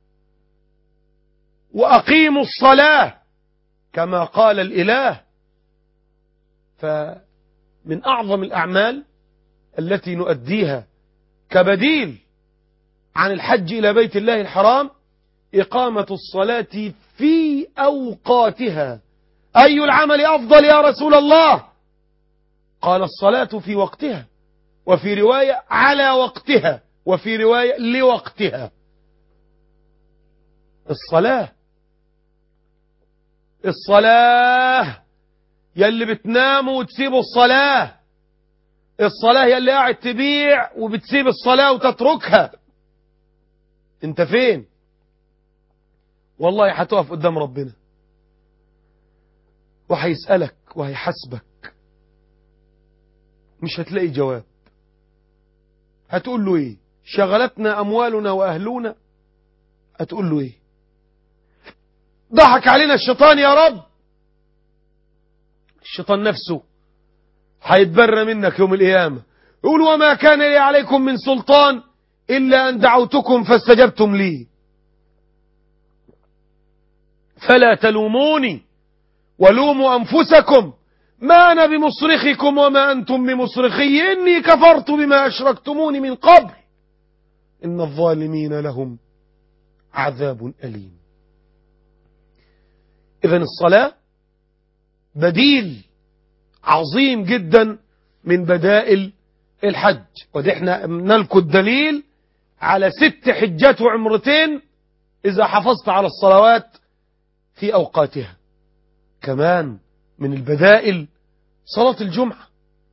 وأقيموا الصلاة كما قال الإله. فمن أعظم الأعمال التي نؤديها كبديل عن الحج إلى بيت الله الحرام إقامة الصلاة في أوقاتها. أي العمل أفضل يا رسول الله؟ قال الصلاة في وقتها، وفي رواية على وقتها، وفي رواية لوقتها. الصلاة الصلاة يلي بتناموا وتسيبوا الصلاة، الصلاة يلي قاعد تبيع وبتسيب الصلاة وتتركها، انت فين؟ والله هتقف قدام ربنا وهيسألك وهيحاسبك، مش هتلاقي جواب. هتقول له ايه؟ شغلتنا أموالنا وأهلنا. هتقول له ايه؟ ضحك علينا الشيطان يا رب. الشيطان نفسه هيتبرى منك يوم القيامة، يقول وما كان لي عليكم من سلطان إلا أن دعوتكم فاستجبتم لي فلا تلوموني ولوموا أنفسكم ما أنا بمصرخكم وما أنتم بمصرخي إني كفرت بما أشركتموني من قبل إن الظالمين لهم عذاب أليم. إذن الصلاة بديل عظيم جدا من بدائل الحج، ودي احنا نلقوا الدليل على ست حجات وعمرتين إذا حافظت على الصلوات في أوقاتها. كمان من البدائل صلاة الجمعة.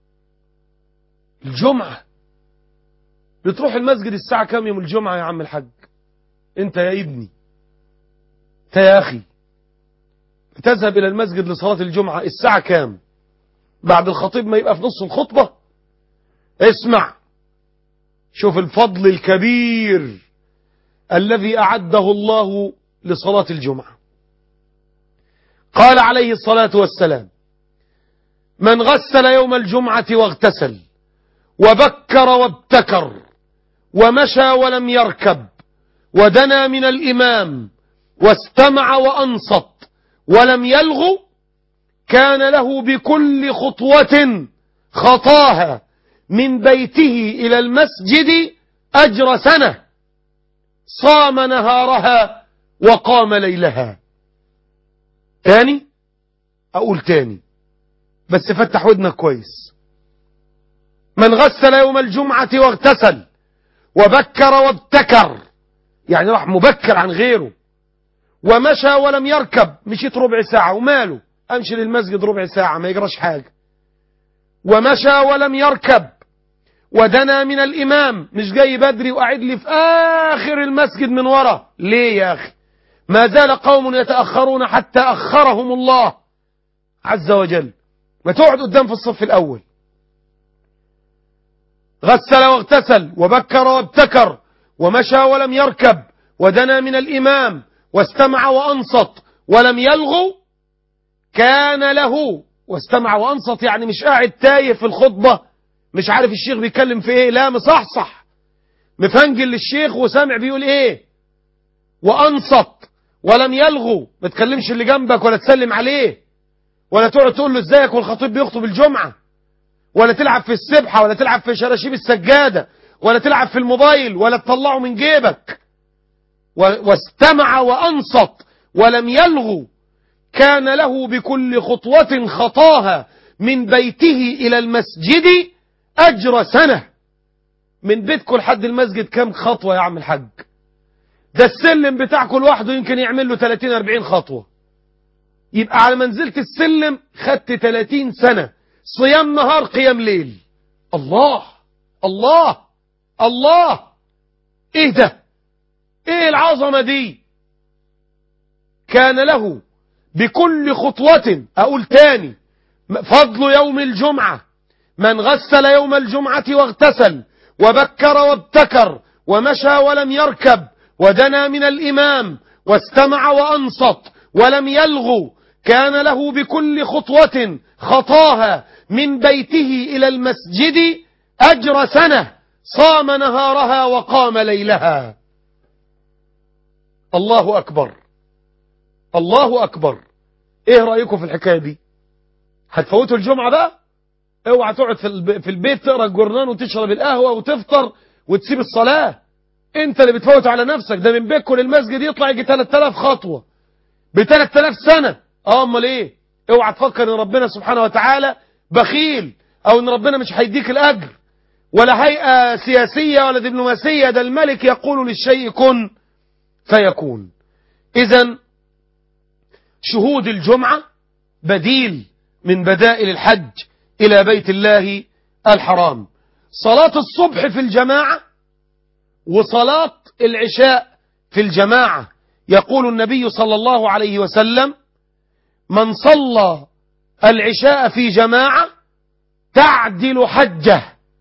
الجمعة بتروح المسجد الساعة كام يوم الجمعة يا عم الحج؟ انت يا ابني، انت يا أخي، بتذهب إلى المسجد لصلاة الجمعة الساعة كام؟ بعد الخطيب ما يبقى في نص الخطبة؟ اسمع، شوف الفضل الكبير الذي أعده الله لصلاة الجمعة. قال عليه الصلاة والسلام من غسل يوم الجمعة واغتسل وبكر وابتكر ومشى ولم يركب ودنا من الإمام واستمع وأنصت ولم يلغ كان له بكل خطوة خطاها من بيته إلى المسجد أجر سنة صام نهارها وقام ليلها. تاني أقول تاني بس فتح ودنك كويس. من غسل يوم الجمعة واغتسل وبكر وابتكر، يعني راح مبكر عن غيره، ومشى ولم يركب، مشيت ربع ساعة وماله، أمشي للمسجد ربع ساعة ما يجراش حاجة، ومشى ولم يركب، ودنا من الإمام، مش جاي بدري وقاعد لي في آخر المسجد من ورا، ليه يا أخي؟ ما زال قوم يتأخرون حتى أخرهم الله عز وجل، ما تقعد قدام في الصف الأول. غسل واغتسل وبكر وابتكر ومشى ولم يركب ودنا من الإمام واستمع وأنصت ولم يلغو كان له، واستمع وأنصت يعني مش قاعد تايه في الخطبة مش عارف الشيخ بيتكلم في ايه، لا مصحصح مفنجل للشيخ وسامع بيقول ايه، وأنصت ولم يلغو، ما تكلمش اللي جنبك ولا تسلم عليه ولا تقعد تقول له ازيك والخطيب بيخطب الجمعة، ولا تلعب في السبحة ولا تلعب في شراشيب السجادة ولا تلعب في الموبايل ولا تطلعه من جيبك. واستمع وأنصت ولم يلغو كان له بكل خطوة خطاها من بيته إلى المسجد أجر سنة. من بيتكم لحد المسجد كم خطوة يا عم الحاج؟ ده السلم بتاعكم لوحده يمكن يعمل له ثلاثين أربعين خطوة، يبقى على منزلة السلم خدت ثلاثين سنة صيام نهار قيام ليل. الله الله الله، ايه ده؟ ايه العظمة دي؟ كان له بكل خطوة، اقول تاني، فضل يوم الجمعة، من غسل يوم الجمعة واغتسل وبكر وابتكر ومشى ولم يركب ودنا من الإمام واستمع وأنصت ولم يلغو كان له بكل خطوة خطاها من بيته إلى المسجد أجر سنة صام نهارها وقام ليلها. الله أكبر الله أكبر. ايه رأيكم في الحكاية دي؟ هتفوتوا الجمعة بقى؟ اوعى تقعد في البيت تقرأ الجورنال وتشرب القهوة وتفطر وتسيب الصلاة، انت اللي بتفوت على نفسك. ده من بيتكم للمسجد يطلع يجي ثلاثة آلاف خطوة ب ثلاثة آلاف سنة. اه امال ايه؟ اوعى تفكر ان ربنا سبحانه وتعالى بخيل او ان ربنا مش هيديك الاجر، ولا هيئة سياسية ولا دبلوماسية، ده الملك يقول للشيء كن فيكون. اذا شهود الجمعة بديل من بدائل الحج إلى بيت الله الحرام. صلاة الصبح في الجماعة وصلاة العشاء في الجماعة، يقول النبي صلى الله عليه وسلم: من صلى العشاء في جماعة تعدل حجه،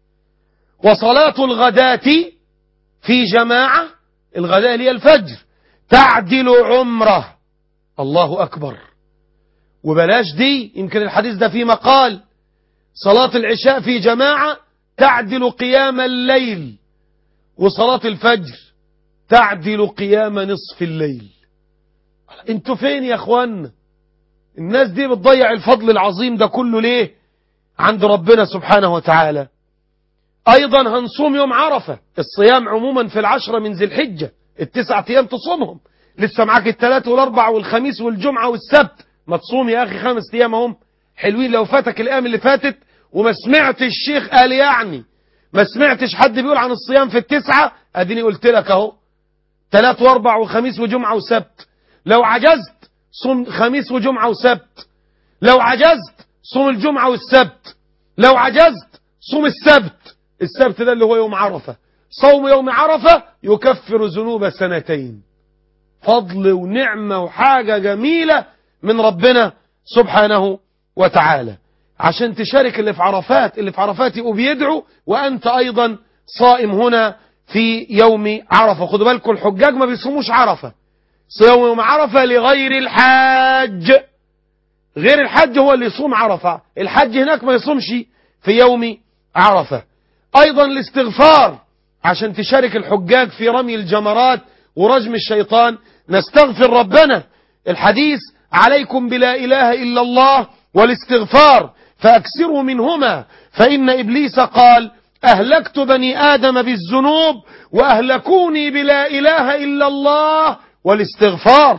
وصلاة الغداة في جماعة، الغداء هي الفجر، تعدل عمره. الله أكبر. وبلاش دي، يمكن الحديث ده فيه مقال، صلاة العشاء في جماعة تعدل قيام الليل، وصلاة الفجر تعدل قيام نصف الليل. انتوا فين يا اخوانا؟ الناس دي بتضيع الفضل العظيم ده كله ليه عند ربنا سبحانه وتعالى؟ ايضا هنصوم يوم عرفة. الصيام عموما في العشرة من ذي الحجة التسعة ايام تصومهم، لسه معاك الثلاث والاربع والخميس والجمعة والسبت، ما تصوم يا اخي خمس ايام هم حلوين. لو فاتك الايام اللي فاتت وما سمعتش الشيخ قال يعني ما سمعتش حد بيقول عن الصيام في التسعة، اديني قلت لك اهو، ثلاث واربع وخميس وجمعة وسبت. لو عجزت صوم خميس وجمعة وسبت، لو عجزت صوم الجمعة والسبت، لو عجزت صوم السبت. السبت ده اللي هو يوم عرفة. صوم يوم عرفة يكفر ذنوب سنتين. فضل ونعمة وحاجة جميلة من ربنا سبحانه وتعالى. عشان تشارك اللي في عرفات، اللي في عرفات يبقوا بيدعوا وأنت أيضا صائم هنا في يوم عرفة. خدوا بالكم الحجاج ما بيصوموش عرفة، صيام يوم عرفة لغير الحاج. غير الحج هو اللي يصوم عرفة، الحج هناك ما يصومش في يوم عرفة. أيضا الاستغفار عشان تشارك الحجاج في رمي الجمرات ورجم الشيطان نستغفر ربنا. الحديث عليكم بلا إله إلا الله والاستغفار فأكثروا منهما، فإن إبليس قال أهلكت بني آدم بالذنوب وأهلكوني بلا إله إلا الله والاستغفار.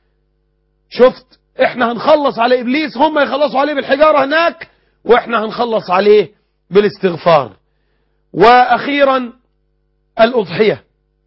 شفت، احنا هنخلص على إبليس، هم يخلصوا عليه بالحجارة هناك، واحنا هنخلص عليه بالاستغفار. وأخيرا الأضحية،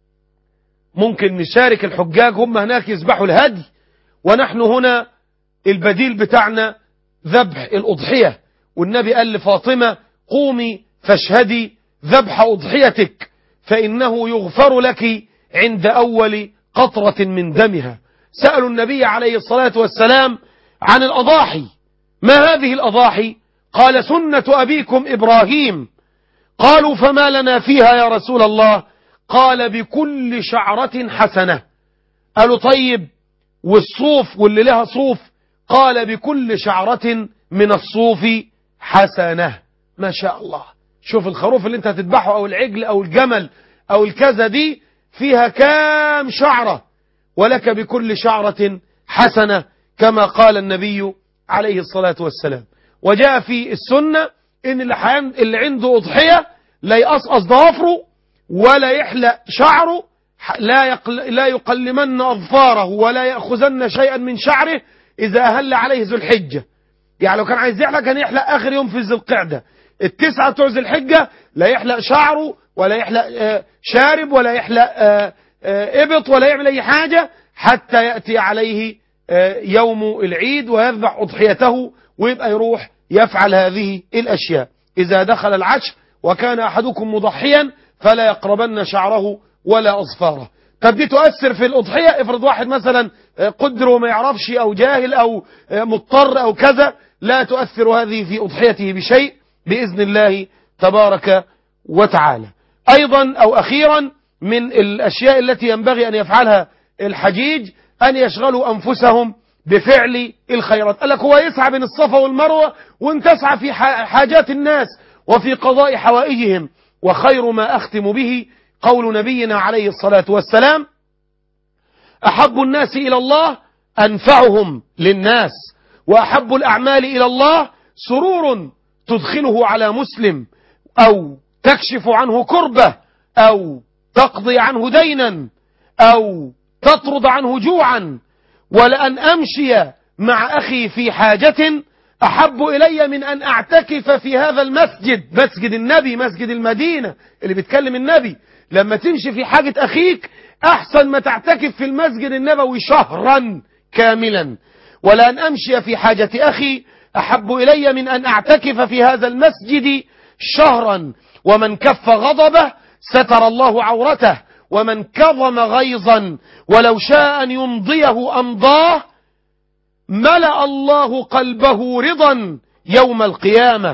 ممكن نشارك الحجاج، هم هناك يذبحوا الهدي ونحن هنا البديل بتاعنا ذبح الأضحية. والنبي قال لفاطمة قومي فاشهدي ذبح أضحيتك فإنه يغفر لك عند أول قطرة من دمها. سألوا النبي عليه الصلاة والسلام عن الأضاحي، ما هذه الأضاحي؟ قال سنة أبيكم إبراهيم. قالوا فما لنا فيها يا رسول الله؟ قال بكل شعرة حسنة. قالوا طيب والصوف واللي لها صوف؟ قال بكل شعرة من الصوف حسنة. ما شاء الله، شوف الخروف اللي انت هتذبحه او العجل او الجمل او الكذا دي فيها كام شعرة، ولك بكل شعرة حسنة كما قال النبي عليه الصلاة والسلام. وجاء في السنة ان اللي عنده أضحية لا يقصقص ضوافره ولا يحلق شعره، لا يقل لا يقلمن أظفاره ولا يأخذن شيئا من شعره إذا أهل عليه ذو الحجة. يعني لو كان عايز يحلق كان يحلق آخر يوم في ذي القعدة، التسعة بتوع ذي الحجة لا يحلق شعره ولا يحلق شارب ولا يحلق إبط ولا يعمل أي حاجة حتى يأتي عليه يوم العيد ويذبح أضحيته ويبقى يروح يفعل هذه الأشياء. إذا دخل العشر وكان أحدكم مضحيا فلا يقربن شعره ولا أظفاره. طب دي تؤثر في الأضحية؟ افرض واحد مثلا قدر وما يعرفش أو جاهل أو مضطر أو كذا، لا تؤثر هذه في أضحيته بشيء بإذن الله تبارك وتعالى. أيضا أو أخيرا من الأشياء التي ينبغي أن يفعلها الحجيج أن يشغلوا أنفسهم بفعل الخيرات. قال لك هو يسعى بين الصفا والمروة وانت تسعى في حاجات الناس وفي قضاء حوائجهم. وخير ما أختم به قول نبينا عليه الصلاة والسلام أحب الناس إلى الله أنفعهم للناس، وأحب الأعمال إلى الله سرور تدخله على مسلم أو تكشف عنه كربة أو تقضي عنه دينا أو تطرد عنه جوعا. ولأن أمشي مع أخي في حاجة أحب إلي من أن أعتكف في هذا المسجد، مسجد النبي، مسجد المدينة اللي بيتكلم النبي. لما تمشي في حاجة أخيك أحسن ما تعتكف في المسجد النبوي شهرا كاملا. ولأن أمشي في حاجة أخي أحب إلي من أن أعتكف في هذا المسجد شهرا. ومن كف غضبه ستر الله عورته، ومن كظم غيظا ولو شاء أن يمضيه أمضاه ملأ الله قلبه رضا يوم القيامة.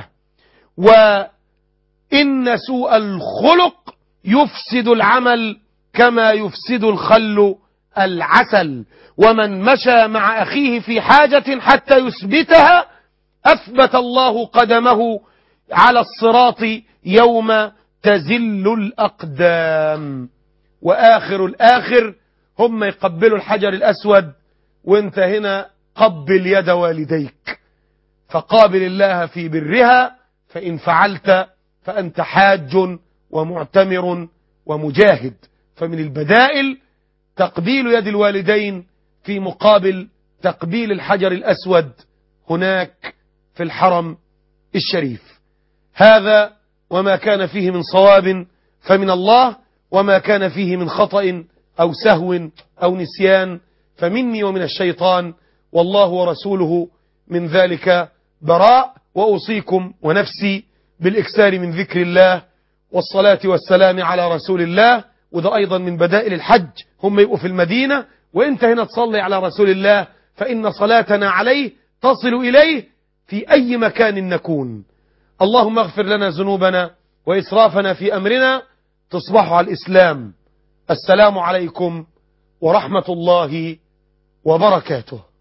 وإن سوء الخلق يفسد العمل كما يفسد الخل العسل. ومن مشى مع أخيه في حاجة حتى يثبتها أثبت الله قدمه على الصراط يوم تزل الأقدام. وآخر الآخر هم يقبلوا الحجر الأسود وانت هنا قبل يد والديك، فقابل الله في برها، فإن فعلت فأنت حاج ومعتمر ومجاهد. فمن البدائل تقبيل يد الوالدين في مقابل تقبيل الحجر الأسود هناك في الحرم الشريف. هذا وما كان فيه من صواب فمن الله، وما كان فيه من خطأ أو سهو أو نسيان فمني ومن الشيطان، والله ورسوله من ذلك براء. وأوصيكم ونفسي بالإكثار من ذكر الله والصلاة والسلام على رسول الله. وده أيضا من بدائل الحج، هم يبقوا في المدينة وإنت هنا تصلي على رسول الله، فإن صلاتنا عليه تصل إليه في أي مكان نكون. اللهم اغفر لنا ذنوبنا وإسرافنا في أمرنا. تصبحوا على الإسلام. السلام عليكم ورحمة الله وبركاته.